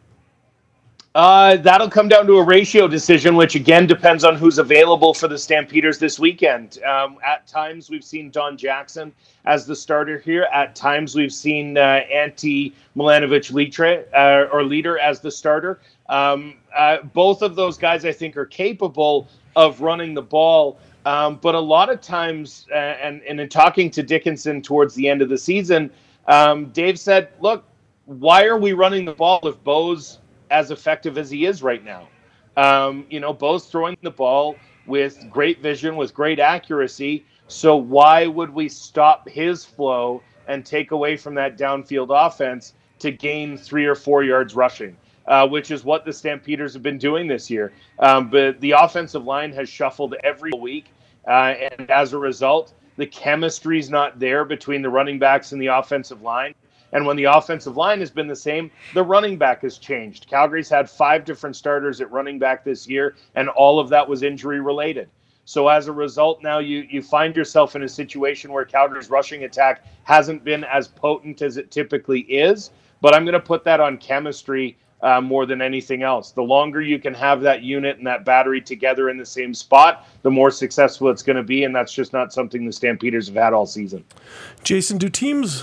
Uh, that'll come down to a ratio decision, which again depends on who's available for the Stampeders this weekend. Um, at times, we've seen Don Jackson as the starter here. At times, we've seen uh, Antti Milanovic-Litre uh, or Leader as the starter. Um, uh, both of those guys, I think, are capable of running the ball. Um, but a lot of times, uh, and, and in talking to Dickinson towards the end of the season, um, Dave said, look, why are we running the ball if Bo's as effective as he is right now? Um, you know, Bo's throwing the ball with great vision, with great accuracy. So why would we stop his flow and take away from that downfield offense to gain three or four yards rushing, uh, which is what the Stampeders have been doing this year. Um, but the offensive line has shuffled every week. Uh, and as a result, the chemistry's not there between the running backs and the offensive line. And when the offensive line has been the same, the running back has changed. Calgary's had five different starters at running back this year, and all of that was injury related. So as a result, now you you find yourself in a situation where Calgary's rushing attack hasn't been as potent as it typically is. But I'm going to put that on chemistry uh, more than anything else. The longer you can have that unit and that battery together in the same spot, the more successful it's going to be. And that's just not something the Stampeders have had all season. Jason, do teams,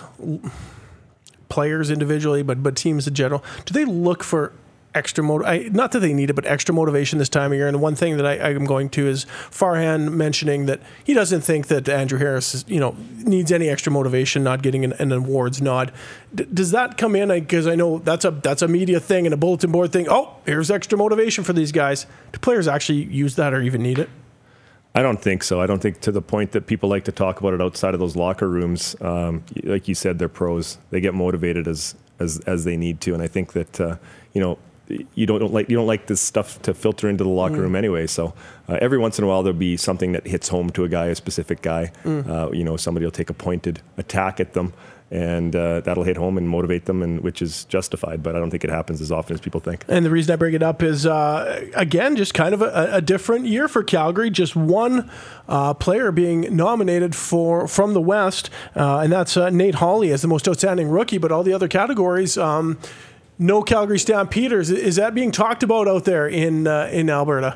players individually, but but teams in general, do they look for extra motiv- not that they need it, but extra motivation this time of year? And one thing that I, I'm going to is Farhan mentioning that he doesn't think that Andrew Harris is, you know, needs any extra motivation, not getting an, an awards nod. D- does that come in? Because I know that's a that's a media thing and a bulletin board thing. Oh, here's extra motivation for these guys. Do players actually use that or even need it? I don't think so. I don't think to the point that people like to talk about it outside of those locker rooms. Um, like you said, they're pros. They get motivated as as as they need to, and I think that uh, you know. You don't, don't like you don't like this stuff to filter into the locker mm. room anyway. So uh, every once in a while there'll be something that hits home to a guy, a specific guy. Mm. Uh, you know, somebody will take a pointed attack at them, and uh, that'll hit home and motivate them, and which is justified. But I don't think it happens as often as people think. And the reason I bring it up is uh, again, just kind of a, a different year for Calgary. Just one uh, player being nominated for from the West, uh, and that's uh, Nate Hawley as the most outstanding rookie. But all the other categories. Um, No Calgary Stampeders. Is that being talked about out there in uh, in Alberta?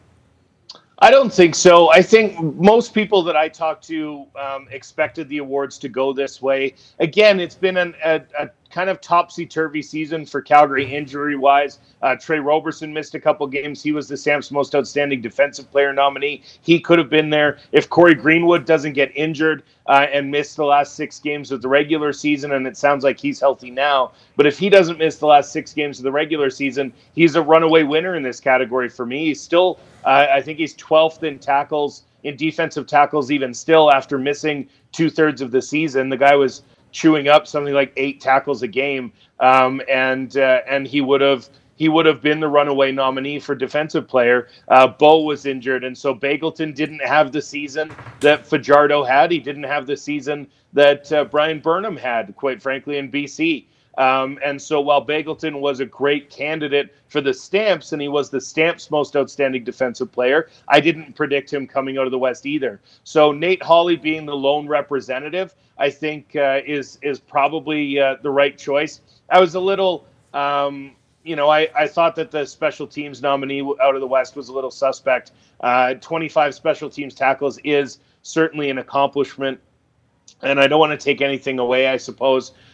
I don't think so. I think most people that I talked to um, expected the awards to go this way. Again, it's been an, a, a kind of topsy-turvy season for Calgary injury-wise. Uh, Trey Roberson missed a couple games. He was the Stamps' most outstanding defensive player nominee. He could have been there. If Corey Greenwood doesn't get injured uh, and miss the last six games of the regular season, and it sounds like he's healthy now, but if he doesn't miss the last six games of the regular season, he's a runaway winner in this category for me. He's still, uh, I think he's twelfth in tackles, in defensive tackles even still after missing two-thirds of the season. The guy was chewing up something like eight tackles a game, um, and uh, and he would have he would have been the runaway nominee for defensive player. Uh, Bo was injured, and so Bagleton didn't have the season that Fajardo had. He didn't have the season that uh, Brian Burnham had, quite frankly, in B C. Um, and so while Bagleton was a great candidate for the Stamps, and he was the Stamps' most outstanding defensive player, I didn't predict him coming out of the West either. So Nate Hawley being the lone representative, I think uh, is is probably uh, the right choice. I was a little, um, you know, I, I thought that the special teams nominee out of the West was a little suspect. Uh, twenty-five special teams tackles is certainly an accomplishment, and I don't want to take anything away, I suppose,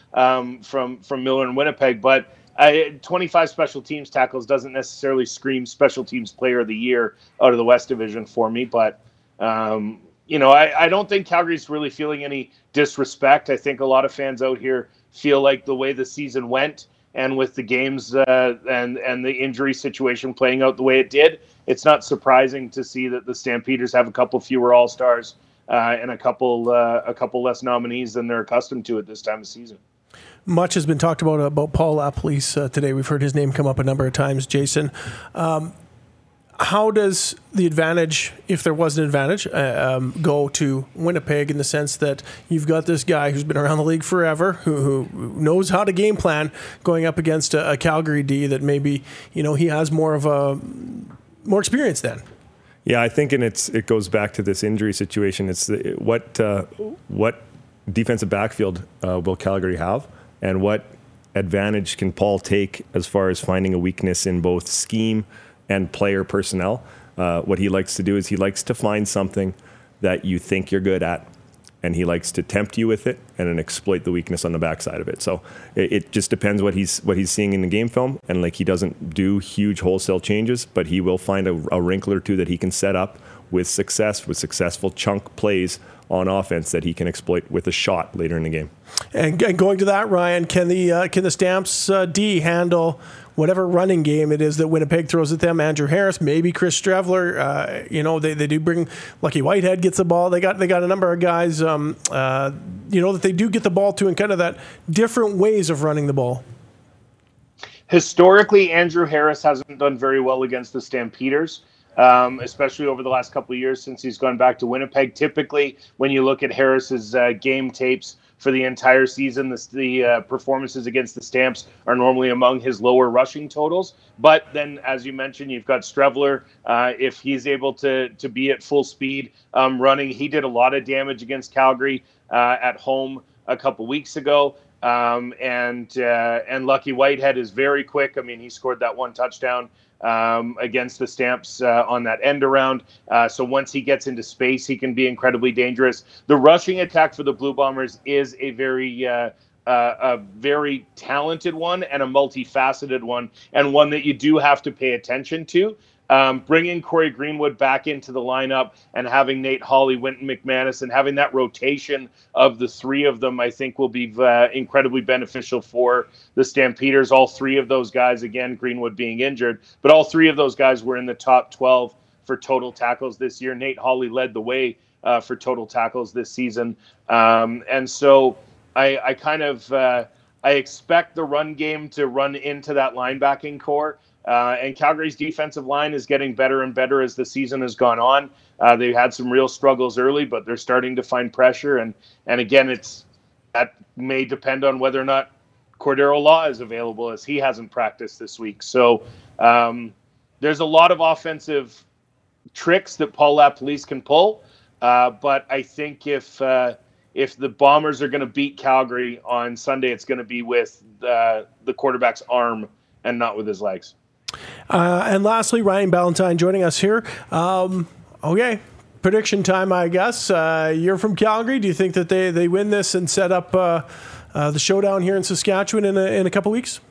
um, from from Miller and Winnipeg. But uh, twenty-five special teams tackles doesn't necessarily scream special teams player of the year out of the West Division for me. But um, you know, I, I don't think Calgary's really feeling any disrespect. I think a lot of fans out here feel like the way the season went, and with the games uh, and and the injury situation playing out the way it did, it's not surprising to see that the Stampeders have a couple fewer All-Stars uh, and a couple uh, a couple less nominees than they're accustomed to at this time of season. Much has been talked about about Paul LaPolice uh, today. We've heard his name come up a number of times, Jason. Um, how does the advantage, if there was an advantage, uh, um, go to Winnipeg in the sense that you've got this guy who's been around the league forever, who, who knows how to game plan, going up against a, a Calgary D that maybe, you know, he has more of a more experience than? Yeah, I think, and it's it goes back to this injury situation. It's the, what uh, what defensive backfield uh, will Calgary have, and what advantage can Paul take as far as finding a weakness in both scheme and player personnel. Uh, what he likes to do is he likes to find something that you think you're good at, and he likes to tempt you with it and then exploit the weakness on the backside of it. So it, it just depends what he's what he's seeing in the game film, and like he doesn't do huge wholesale changes, but he will find a, a wrinkle or two that he can set up with success, with successful chunk plays on offense that he can exploit with a shot later in the game. And, and going to that, Ryan, can the uh, can the Stamps uh, D handle whatever running game it is that Winnipeg throws at them? Andrew Harris, maybe Chris Strevler. Uh, you know, they, they do bring Lucky Whitehead gets the ball. They got they got a number of guys. Um, uh, you know that they do get the ball to in kind of that different ways of running the ball. Historically, Andrew Harris hasn't done very well against the Stampeders. Um, especially over the last couple of years since he's gone back to Winnipeg. Typically, when you look at Harris's uh, game tapes for the entire season, the, the uh, performances against the Stamps are normally among his lower rushing totals. But then, as you mentioned, you've got Strevler. Uh, if he's able to to be at full speed um, running, he did a lot of damage against Calgary uh, at home a couple weeks ago. Um, and uh, and Lucky Whitehead is very quick. I mean, he scored that one touchdown Um, against the Stamps uh, on that end around. Uh, so once he gets into space, he can be incredibly dangerous. The rushing attack for the Blue Bombers is a very uh, uh, a very talented one and a multifaceted one, and one that you do have to pay attention to. Um, bringing Corey Greenwood back into the lineup and having Nate Hawley, Wynton McManus, and having that rotation of the three of them, I think will be uh, incredibly beneficial for the Stampeders. All three of those guys, again, Greenwood being injured, but all three of those guys were in the top twelve for total tackles this year. Nate Hawley led the way uh, for total tackles this season. Um, and so I, I kind of uh, I expect the run game to run into that linebacking core. Uh, and Calgary's defensive line is getting better and better as the season has gone on. Uh, they had some real struggles early, but they're starting to find pressure. And and again, it's that may depend on whether or not Cordero Law is available, as he hasn't practiced this week. So um, there's a lot of offensive tricks that Paul LaPolice can pull. Uh, but I think if uh, if the Bombers are going to beat Calgary on Sunday, it's going to be with uh, the quarterback's arm and not with his legs. Uh, and lastly, Ryan Ballantyne joining us here. Um, okay, prediction time, I guess. Uh, you're from Calgary. Do you think that they, they win this and set up uh, uh, the showdown here in Saskatchewan in a, in a couple weeks?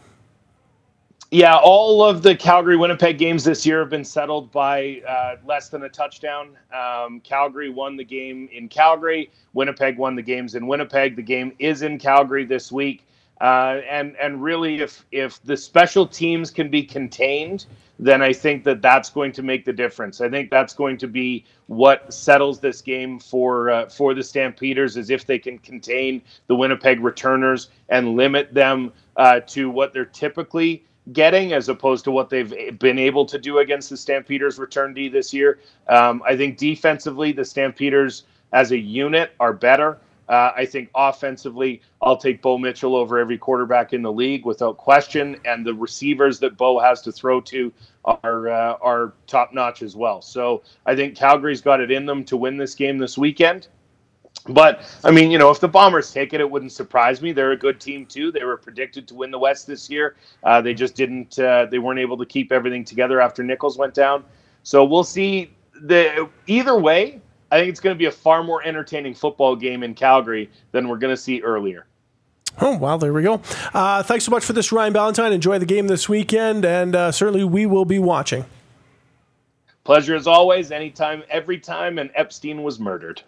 Yeah, all of the Calgary-Winnipeg games this year have been settled by uh, less than a touchdown. Um, Calgary won the game in Calgary. Winnipeg won the games in Winnipeg. The game is in Calgary this week. Uh, and and really, if if the special teams can be contained, then I think that that's going to make the difference. I think that's going to be what settles this game for uh, for the Stampeders, is if they can contain the Winnipeg returners and limit them uh, to what they're typically getting, as opposed to what they've been able to do against the Stampeders return D this year. Um, I think defensively, the Stampeders as a unit are better. Uh, I think offensively, I'll take Bo Mitchell over every quarterback in the league without question, and the receivers that Bo has to throw to are uh, are top notch as well. So I think Calgary's got it in them to win this game this weekend. But I mean, you know, if the Bombers take it, it wouldn't surprise me. They're a good team too. They were predicted to win the West this year. Uh, they just didn't. Uh, they weren't able to keep everything together after Nichols went down. So we'll see. The either way, I think it's going to be a far more entertaining football game in Calgary than we're going to see earlier. Oh, well, there we go. Uh, thanks so much for this, Ryan Ballantyne. Enjoy the game this weekend, and uh, certainly we will be watching. Pleasure as always, anytime, every time, and Epstein was murdered.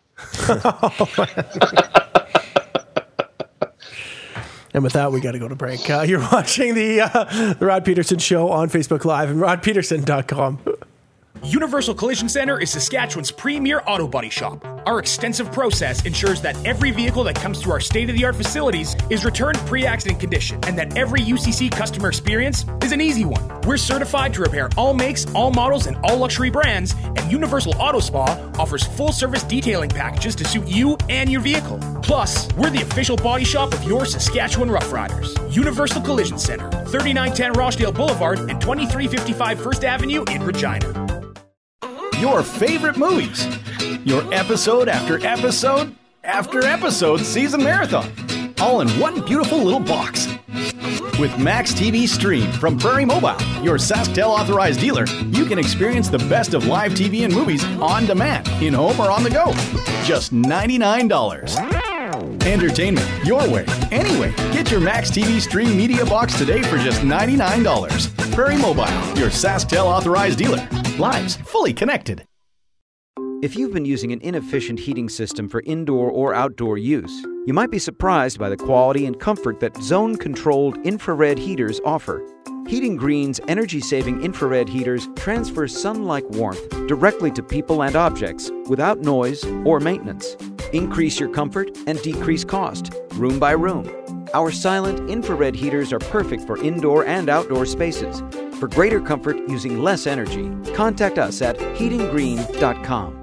And with that, we got to go to break. Uh, you're watching the, uh, the Rod Peterson Show on Facebook Live and rod peterson dot com. Universal Collision Center is Saskatchewan's premier auto body shop. Our extensive process ensures that every vehicle that comes through our state-of-the-art facilities is returned pre-accident condition, and that every U C C customer experience is an easy one. We're certified to repair all makes, all models, and all luxury brands, and Universal Auto Spa offers full-service detailing packages to suit you and your vehicle. Plus, we're the official body shop of your Saskatchewan Rough Riders. Universal Collision Center, thirty-nine ten Rochdale Boulevard and twenty-three fifty-five First Avenue in Regina. Your favorite movies. Your episode after episode after episode season marathon. All in one beautiful little box. With Max T V Stream from Prairie Mobile, your SaskTel authorized dealer, you can experience the best of live T V and movies on demand, in home or on the go. Just ninety-nine dollars. Entertainment your way, anyway. Get your Max T V Stream Media Box today for just ninety-nine dollars. Prairie Mobile, your SaskTel authorized dealer. Lives fully connected. If you've been using an inefficient heating system for indoor or outdoor use, you might be surprised by the quality and comfort that zone-controlled infrared heaters offer. Heating Green's energy-saving infrared heaters transfer sun-like warmth directly to people and objects without noise or maintenance. Increase your comfort and decrease cost, room by room. Our silent infrared heaters are perfect for indoor and outdoor spaces. For greater comfort using less energy, contact us at heating green dot com.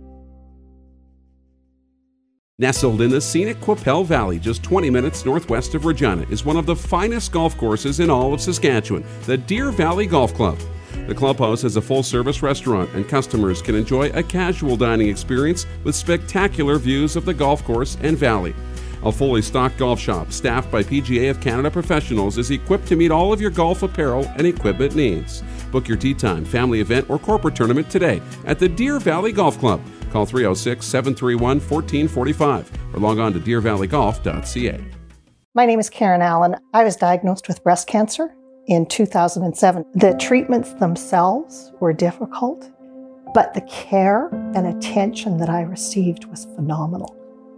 Nestled in the scenic Qu'Appelle Valley, just twenty minutes northwest of Regina, is one of the finest golf courses in all of Saskatchewan, the Deer Valley Golf Club. The clubhouse has a full-service restaurant, and customers can enjoy a casual dining experience with spectacular views of the golf course and valley. A fully stocked golf shop, staffed by P G A of Canada professionals, is equipped to meet all of your golf apparel and equipment needs. Book your tee time, family event, or corporate tournament today at the Deer Valley Golf Club. Call three oh six, seven three one, one four four five or log on to deer valley golf dot c a. My name is Karen Allen. I was diagnosed with breast cancer in two thousand seven. The treatments themselves were difficult, but the care and attention that I received was phenomenal.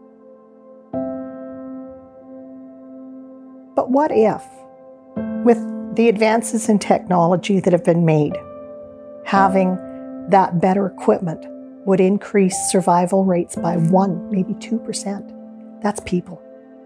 But what if, with the advances in technology that have been made, having that better equipment would increase survival rates by one, maybe two percent? That's people.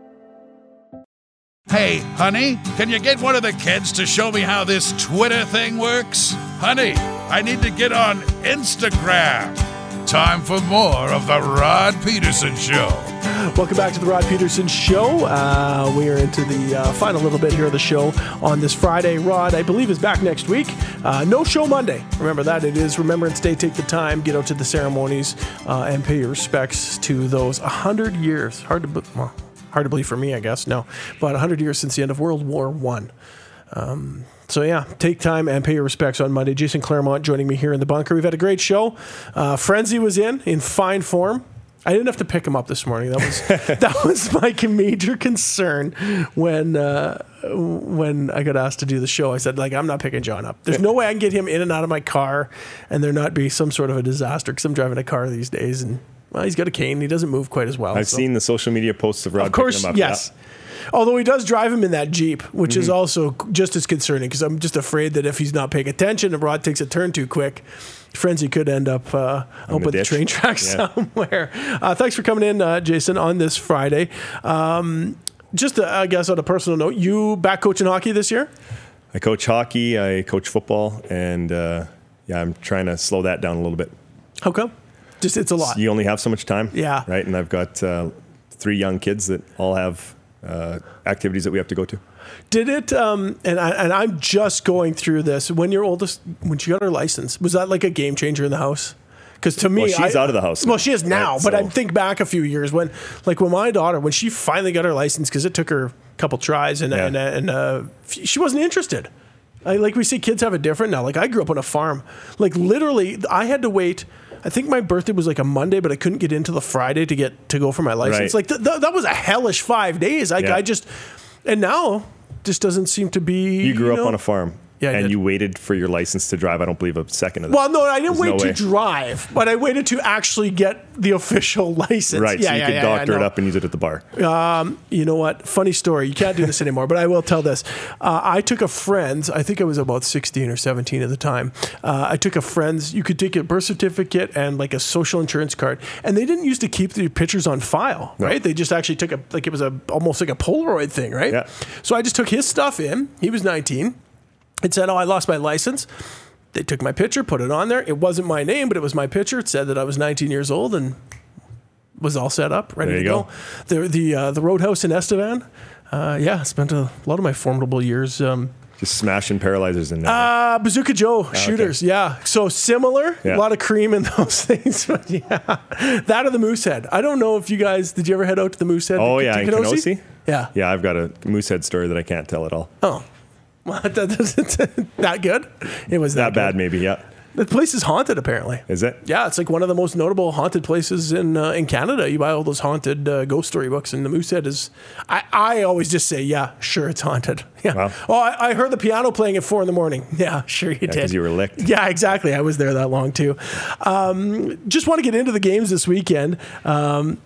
Hey, honey, can you get one of the kids to show me how this Twitter thing works? Honey, I need to get on Instagram. Time for more of the Rod Peterson Show. Welcome back to the Rod Peterson Show. Uh, we are into the uh, final little bit here of the show on this Friday. Rod, I believe, is back next week. Uh, no show Monday. Remember that. It is Remembrance Day. Take the time, get out to the ceremonies, uh, and pay your respects to those one hundred years. Hard to, well, hard to believe for me, I guess. No, but one hundred years since the end of World War One. Um, so yeah, take time and pay your respects on Monday. Jason Claremont joining me here in the bunker. We've had a great show. Uh, Frenzy was in, in fine form. I didn't have to pick him up this morning. That was that was my major concern when uh, when I got asked to do the show. I said, like, I'm not picking John up. There's no way I can get him in and out of my car and there not be some sort of a disaster, because I'm driving a car these days, and well, he's got a cane. He doesn't move quite as well. I've so. seen the social media posts of Rod Of course, picking him up. yes. Yeah. Although he does drive him in that Jeep, which Mm-hmm. is also just as concerning, because I'm just afraid that if he's not paying attention and Rod takes a turn too quick, Frenzy could end up uh, On up the at the ditch. train tracks Yeah. somewhere. Uh, thanks for coming in, uh, Jason, on this Friday. Um, just, uh, I guess, on a personal note, you back coaching hockey this year? I coach hockey, I coach football, and uh, yeah, I'm trying to slow that down a little bit. How come? Just, it's a lot. You only have so much time. Yeah. Right, and I've got uh, three young kids that all have uh, activities that we have to go to. Did it, um, and, I, and I'm just going through this, when your oldest, when she got her license, was that like a game changer in the house? Because to me, Well, she's I, out of the house Well, now, she is now, right? but I So- think back a few years when, like when my daughter, when she finally got her license, because it took her a couple tries, and Yeah. and, and uh, she wasn't interested. I, like we see kids have it different now. Like I grew up on a farm. Like literally, I had to wait I think my birthday was like a Monday, but I couldn't get into the Friday to get to go for my license. Right. Like th- th- that was a hellish five days. I, Yeah. I just, and now just doesn't seem to be. You grew know, up on a farm. Yeah, I and did. you waited for your license to drive. I don't believe a second of that. Well, no, I didn't There's wait no to way. drive, but I waited to actually get the official license. Right, Yeah, so you yeah, could yeah, doctor yeah, it no. up and use it at the bar. Um, you know what? Funny story. You can't do this anymore, but I will tell this. Uh, I took a friend's, I think I was about sixteen or seventeen at the time. Uh, I took a friend's, you could take a birth certificate and like a social insurance card. And they didn't used to keep the pictures on file, right? They just actually took a, like it was a almost like a Polaroid thing, right? Yeah. So I just took his stuff in. He was nineteen. It said, oh, I lost my license. They took my picture, put it on there. It wasn't my name, but it was my picture. It said that I was nineteen years old and was all set up, ready There to you go. go. The the uh, the Roadhouse in Estevan. Uh, yeah, spent a lot of my formidable years. Um, Just smashing paralyzers in there. uh, Bazooka Joe okay. shooters. Yeah, so similar. Yeah. A lot of cream in those things. But yeah, that or the Moosehead. I don't know if you guys did. You ever head out to the Moosehead? oh, to, yeah, to in Kenosee? Kenosee? Yeah. Yeah, I've got a Moosehead story that I can't tell at all. Oh, what? That, that good? It was that, That bad, good. maybe, yeah. The place is haunted, apparently. Is it? Yeah, it's like one of the most notable haunted places in uh, in Canada. You buy all those haunted uh, ghost story books, and the Moosehead is. I, I always just say, yeah, sure, it's haunted. Yeah. Wow. Oh, I, I heard the piano playing at four in the morning. Yeah, sure you Yeah, did. 'cause you were licked. Yeah, exactly. I was there that long too. Um, just want to get into the games this weekend. Um,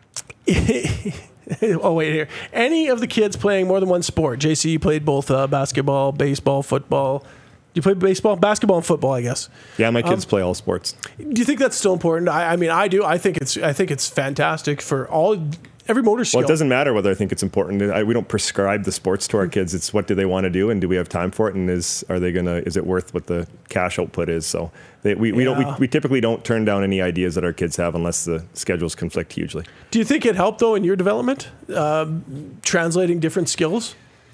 oh wait, here. Any of the kids playing more than one sport? J C, you played both uh, basketball, baseball, football. You play baseball, basketball, and football, I guess. Yeah, my kids Um, play all sports. Do you think that's still important? I, I mean, I do. I think it's. I think it's fantastic for all every motor skill. Well, it doesn't matter whether I think it's important. I, we don't prescribe the sports to our kids. It's what do they want to do, and do we have time for it, and is are they gonna is it worth what the cash output is? So they, we, we don't we, Yeah. we typically don't turn down any ideas that our kids have unless the schedules conflict hugely. Do you think it helped though in your development, um, translating different skills?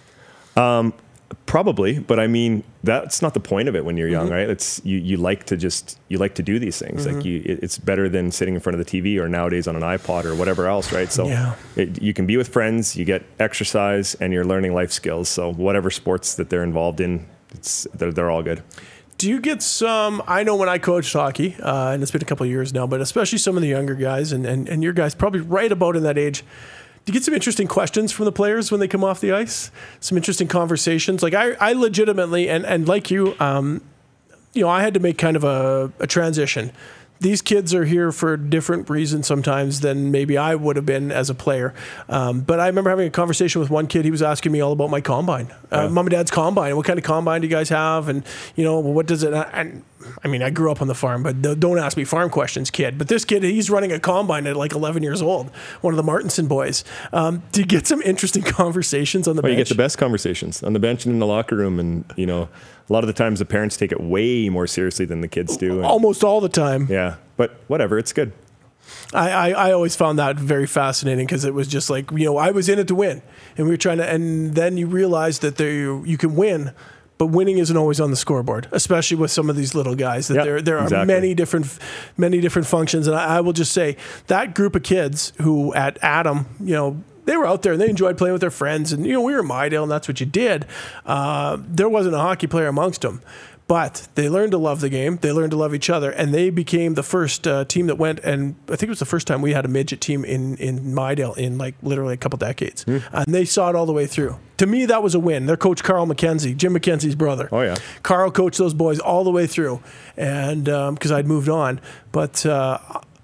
Um, probably, but I mean that's not the point of it when you're young, Mhm. right? It's you, you like to just you like to do these things. Mhm. Like you, it, it's better than sitting in front of the T V or nowadays on an iPod or whatever else, right? So Yeah. it, you can be with friends, you get exercise, and you're learning life skills. So whatever sports that they're involved in, it's they're, they're all good. Do you get some? I know when I coached hockey, uh, and it's been a couple of years now, but especially some of the younger guys, and, and, and your guys probably right about in that age. Do you get some interesting questions from the players when they come off the ice? Some interesting conversations. Like I, I legitimately, and, and like you, um, you know, I had to make kind of a, a transition. These kids are here for different reasons sometimes than maybe I would have been as a player. Um, but I remember having a conversation with one kid. He was asking me all about my combine, uh, Yeah. mom and dad's combine. What kind of combine do you guys have? And, you know, what does it, and I mean, I grew up on the farm, but th- don't ask me farm questions, kid. But this kid, he's running a combine at like eleven years old, one of the Martinson boys. Um, do you get some interesting conversations on the Well, you bench? get the best conversations on the bench and in the locker room, and you know, a lot of the times the parents take it way more seriously than the kids do. And, Almost all the time. yeah, but whatever, it's good. I, I, I always found that very fascinating because it was just like, you know, I was in it to win, and we were trying to, and then you realize that there you, you can win, but winning isn't always on the scoreboard, especially with some of these little guys. That Yep, there there are exactly. many different many different functions, and I, I will just say that group of kids who at Adam, you know, they were out there and they enjoyed playing with their friends, and you know, we were in Mydale, and that's what you did. Uh, there wasn't a hockey player amongst them. But they learned to love the game. They learned to love each other, and they became the first uh, team that went. And I think it was the first time we had a midget team in in Mydale in like literally a couple decades. Hmm. And they saw it all the way through. To me, that was a win. Their coach Carl McKenzie, Jim McKenzie's brother. Oh yeah, Carl coached those boys all the way through, and because I'd moved on, but uh,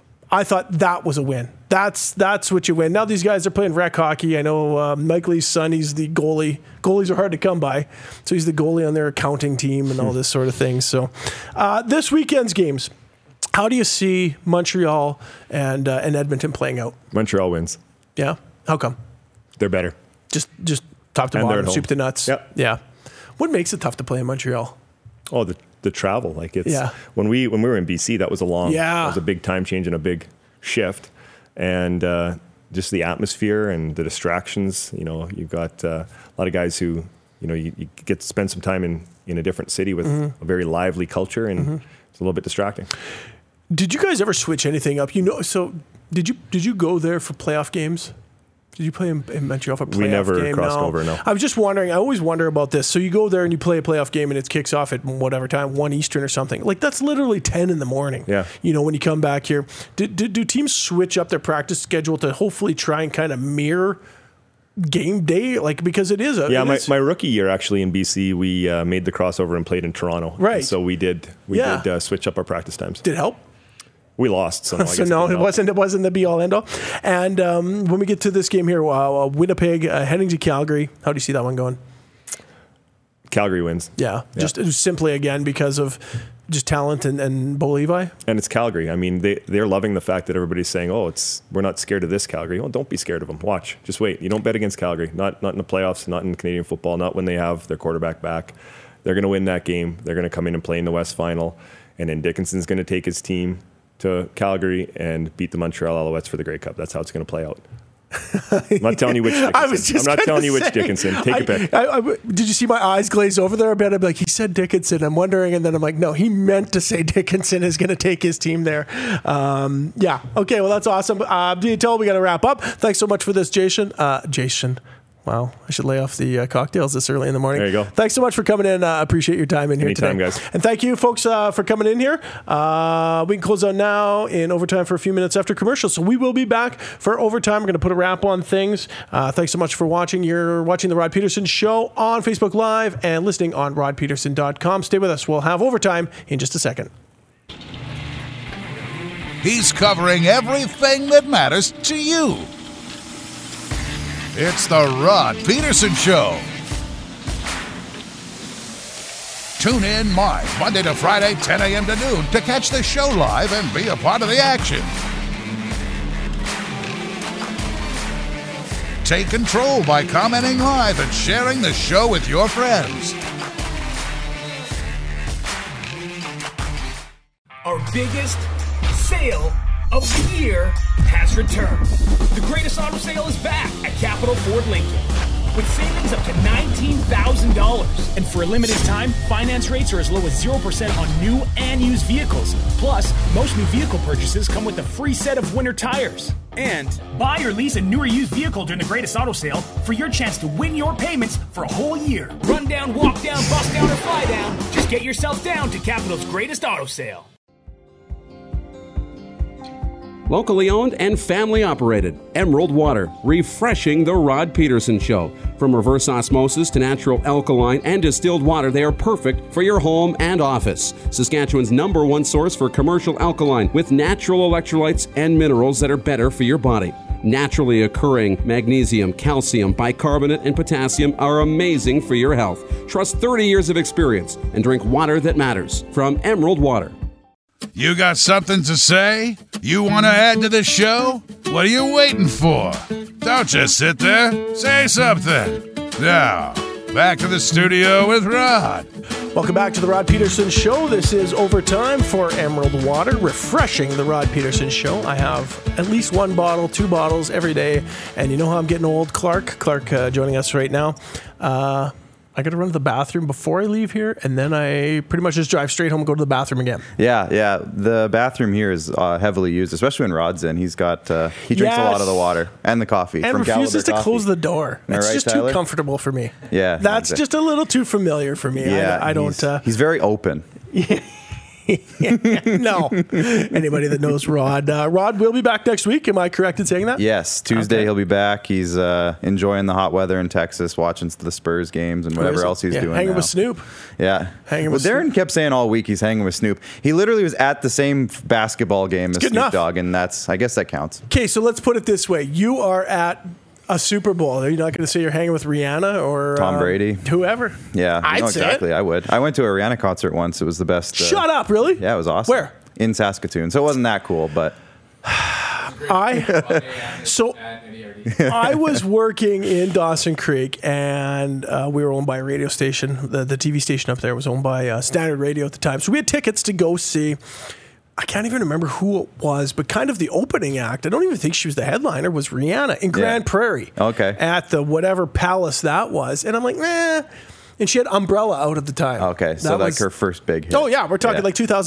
I thought that was a win. That's that's what you win. Now these guys are playing rec hockey. I know uh, Mike Lee's son. He's the goalie. Goalies are hard to come by, so he's the goalie on their accounting team and all this sort of thing. So uh, this weekend's games, how do you see Montreal and uh, and Edmonton playing out? Montreal wins. Yeah, how come? They're better. Just just top to And they're bottom, at home. soup to nuts. Yep. Yeah. What makes it tough to play in Montreal? Oh, the the travel. Like it's Yeah. when we when we were in B C, that was a long. Yeah. That was a big time change and a big shift, and uh, just the atmosphere and the distractions. You know, you've got uh, a lot of guys who, you know, you, you get to spend some time in in a different city with Mhm. a very lively culture, and Mhm. it's a little bit distracting. Did you guys ever switch anything up? You know, so did you did you go there for playoff games? Did you play in, in Montreal for a playoff We never game? crossed no. over, no. I was just wondering. I always wonder about this. So you go there and you play a playoff game and it kicks off at whatever time, one Eastern or something. Like that's literally ten in the morning. Yeah. You know, when you come back here, do, do, do teams switch up their practice schedule to hopefully try and kind of mirror game day? Like because it is a yeah. it My, is, my rookie year actually in B C, we uh, made the crossover and played in Toronto. Right. And so we did. We Yeah. did uh, switch up our practice times. Did it help? We lost, so no, I so guess no, didn't it help. wasn't. It wasn't the be all end all. And um, when we get to this game here, uh, Winnipeg uh, heading to Calgary. How do you see that one going? Calgary wins. Yeah, Yeah. just simply again because of just talent and, and Bo Levi. And it's Calgary. I mean, they they're loving the fact that everybody's saying, "Oh, it's we're not scared of this Calgary." Well, don't be scared of them. Watch, just wait. You don't bet against Calgary. Not not in the playoffs. Not in Canadian football. Not when they have their quarterback back. They're going to win that game. They're going to come in and play in the West Final, and then Dickinson's going to take his team to Calgary and beat the Montreal Alouettes for the Grey Cup. That's how it's going to play out. I'm not telling you which Dickinson. I was just I'm not telling gonna you which say, Dickinson. Take I, a pick. I, I, did you see my eyes glaze over there a bit? I'd be like, he said Dickinson. I'm wondering, and then I'm like, no, he meant to say Dickinson is going to take his team there. Um, yeah. Okay. Well, that's awesome. Uh, D T L, we got to wrap up. Thanks so much for this, Jason. Uh, Jason. Wow, I should lay off the uh, cocktails this early in the morning. There you go. Thanks so much for coming in. I uh, appreciate your time in here Anytime, today. guys. And thank you, folks, uh, for coming in here. Uh, we can close out now in overtime for a few minutes after commercial. So we will be back for overtime. We're going to put a wrap on things. Uh, thanks so much for watching. You're watching The Rod Peterson Show on Facebook Live and listening on rod peterson dot com. Stay with us. We'll have overtime in just a second. He's covering everything that matters to you. It's the Rod Peterson Show. Tune in live Monday to Friday, ten a.m. to noon to catch the show live and be a part of the action. Take control by commenting live and sharing the show with your friends. Our biggest sale of the year has returned. The greatest auto sale is back at Capital Ford Lincoln with savings up to nineteen thousand dollars. And for a limited time, finance rates are as low as zero percent on new and used vehicles. Plus, most new vehicle purchases come with a free set of winter tires. And buy or lease a new or used vehicle during the greatest auto sale for your chance to win your payments for a whole year. Run down, walk down, bust down, or fly down. Just get yourself down to Capital's greatest auto sale. Locally owned and family operated, Emerald Water, refreshing the Rod Peterson Show. From reverse osmosis to natural alkaline and distilled water, they are perfect for your home and office. Saskatchewan's number one source for commercial alkaline with natural electrolytes and minerals that are better for your body. Naturally occurring magnesium, calcium, bicarbonate, and potassium are amazing for your health. Trust thirty years of experience and drink water that matters from Emerald Water. You got something to say? You want to add to the show? What are you waiting for? Don't just sit there. Say something. Now, back to the studio with Rod. Welcome back to the Rod Peterson Show. This is overtime for Emerald Water, refreshing the Rod Peterson Show. I have at least one bottle, two bottles every day. And you know how I'm getting old? Clark. Clark uh, joining us right now. Uh, I got to run to the bathroom before I leave here, and then I pretty much just drive straight home and go to the bathroom again. Yeah, yeah. The bathroom here is uh, heavily used, especially when Rod's in. He's got uh, he drinks Yes. a lot of the water and the coffee And from refuses Gallagher to Coffee. close the door. Am I It's right, just Tyler? too comfortable for me. Yeah, That's exactly. just a little too familiar for me. Yeah, I, I don't. He's, Uh, he's very open. no. Anybody that knows Rod. Uh, Rod will be back next week. Am I correct in saying that? Yes, Tuesday Okay. he'll be back. He's uh, enjoying the hot weather in Texas, watching the Spurs games and Where is whatever he? else he's Yeah, doing. hanging now. with Snoop. Yeah, Hanging well, with Darren Snoop. kept saying all week he's hanging with Snoop. He literally was at the same basketball game as good Snoop enough. Dogg, and that's I guess that counts. Okay, so let's put it this way. You are at a Super Bowl. Are you not going to say you're hanging with Rihanna or Tom uh, Brady, whoever? Yeah, I'd no, say it. exactly. I would. I went to a Rihanna concert once. It was the best. uh, Shut up, really? Yeah, it was awesome. Where? In Saskatoon. So it wasn't that cool, but I so I was working in Dawson Creek, and uh, we were owned by a radio station. The, the T V station up there was owned by uh, Standard Radio at the time. So we had tickets to go see. I can't even remember who it was, but kind of the opening act. I don't even think she was the headliner. Was Rihanna in Grand Yeah. Prairie? Okay. At the whatever palace that was, and I'm like, nah. And she had Umbrella out at the time. okay. So That like was- her first big hit. Oh yeah, we're talking Yeah. like two thousand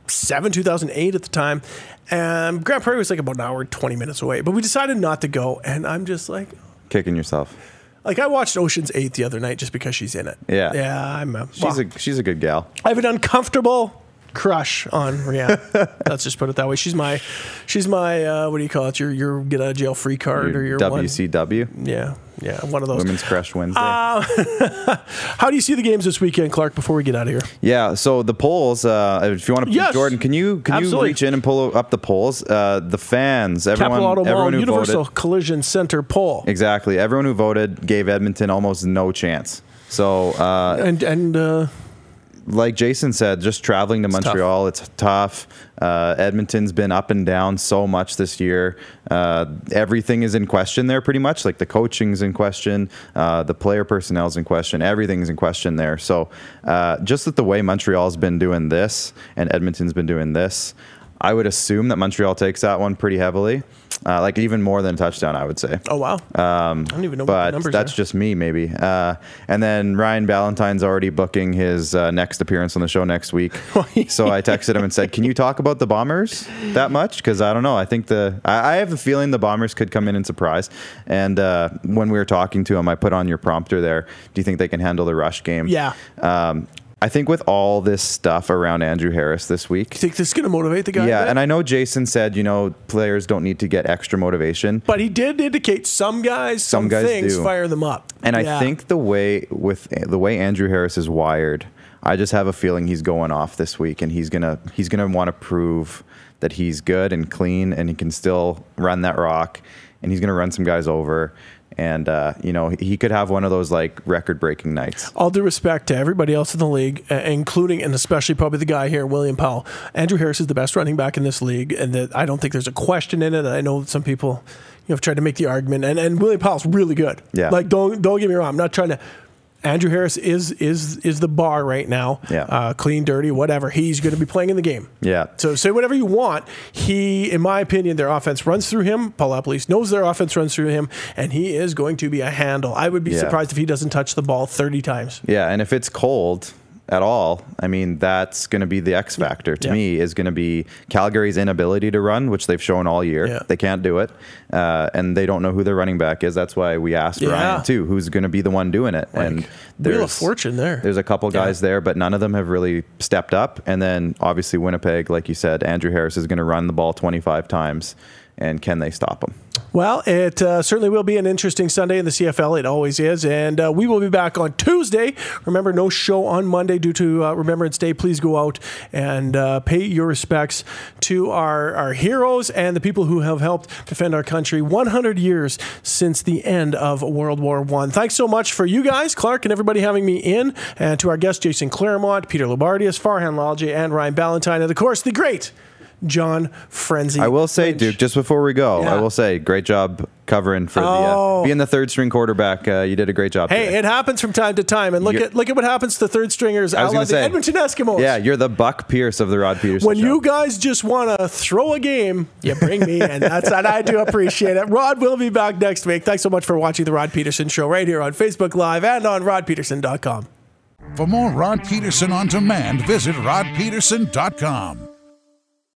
seven, two thousand eight at the time. And Grand Prairie was like about an hour and twenty minutes away. But we decided not to go. And I'm just like... Kicking yourself. Like, I watched Ocean's eight the other night just because she's in it. Yeah. Yeah, I'm a... She's well, a she's a good gal. I have an uncomfortable crush on Rihanna. Let's just put it that way. She's my... She's my... Uh, what do you call it? Your your get out of jail free card Your or your... W C W? One, yeah. Yeah, one of those. Women's Crush Wednesday. Uh, how do you see the games this weekend, Clark, before we get out of here? Yeah, so the polls, uh, if you want to, Yes, Jordan, can you can absolutely. you reach in and pull up the polls? Uh, the fans, everyone, Capital Auto Mall everyone who Universal voted, Collision Center poll. exactly, everyone who voted gave Edmonton almost no chance. So, uh, and and uh, like Jason said, just traveling to It's Montreal, tough. it's tough. Uh, Edmonton's been up and down so much this year. Uh, everything is in question there pretty much. Like the coaching's in question, uh, the player personnel's in question, everything's in question there. So uh, just that the way Montreal's been doing this and Edmonton's been doing this, I would assume that Montreal takes that one pretty heavily. Uh, like even more than a touchdown, I would say. Oh, wow. Um, I don't even know what the but numbers that's are. just me, maybe. Uh, and then Ryan Ballantyne's already booking his uh, next appearance on the show next week. So I texted him and said, "Can you talk about the Bombers that much? Because I don't know. I think the I, I have a feeling the Bombers could come in and surprise." And uh, when we were talking to him, I put on your prompter there. Do you think they can handle the rush game? Yeah. Um, I think with all this stuff around Andrew Harris this week, you think this is going to motivate the guy? yeah, a bit? and I know Jason said, you know, players don't need to get extra motivation. But he did indicate some guys, some, Some guys things do. fire them up. And Yeah. I think the way with the way Andrew Harris is wired, I just have a feeling he's going off this week, and he's gonna he's gonna want to prove that he's good and clean, and he can still run that rock, and he's gonna run some guys over. And, uh, you know, he could have one of those, like, record-breaking nights. All due respect to everybody else in the league, uh, including and especially probably the guy here, William Powell. Andrew Harris is the best running back in this league, and that I don't think there's a question in it. I know some people, you know, have tried to make the argument, and, and William Powell's really good. Yeah. Like, don't don't get me wrong. I'm not trying to. Andrew Harris is is is the bar right now. Yeah. Uh, clean, dirty, whatever. He's going to be playing in the game. Yeah. So say whatever you want. He, in my opinion, their offense runs through him. Paul Appleese knows their offense runs through him, and he is going to be a handle. I would be Yeah. surprised if he doesn't touch the ball thirty times. Yeah, and if it's cold at all, I mean, that's going to be the X factor to Yeah. me, is going to be Calgary's inability to run, which they've shown all year. Yeah. They can't do it, uh, and they don't know who their running back is. That's why we asked Yeah. Ryan, too, who's going to be the one doing it. Like, and Wheel there's of Fortune there. There's a couple guys there, but none of them have really stepped up. And then, obviously, Winnipeg, like you said, Andrew Harris is going to run the ball twenty-five times, and can they stop him? Well, it uh, certainly will be an interesting Sunday in the C F L. It always is. And uh, we will be back on Tuesday. Remember, no show on Monday due to uh, Remembrance Day. Please go out and uh, pay your respects to our, our heroes and the people who have helped defend our country one hundred years since the end of World War One. Thanks so much for you guys, Clark, and everybody having me in. And to our guests, Jason Claremont, Peter Lobardius, Farhan Lalji, and Ryan Ballantyne. And, of course, the great John Frenzy. I will say, Lynch. Duke, just before we go, Yeah. I will say, great job covering for Oh. the uh, being the third string quarterback. Uh, you did a great job. Hey, today. it happens from time to time, and look You're- at look at what happens to third stringers. I was I gonna love the say, Edmonton Eskimos. Yeah, you're the Buck Pierce of the Rod Peterson When show. you guys just want to throw a game, you bring me in. That's and I do appreciate it. Rod will be back next week. Thanks so much for watching the Rod Peterson Show right here on Facebook Live and on rod peterson dot com. For more Rod Peterson on demand, visit rod peterson dot com.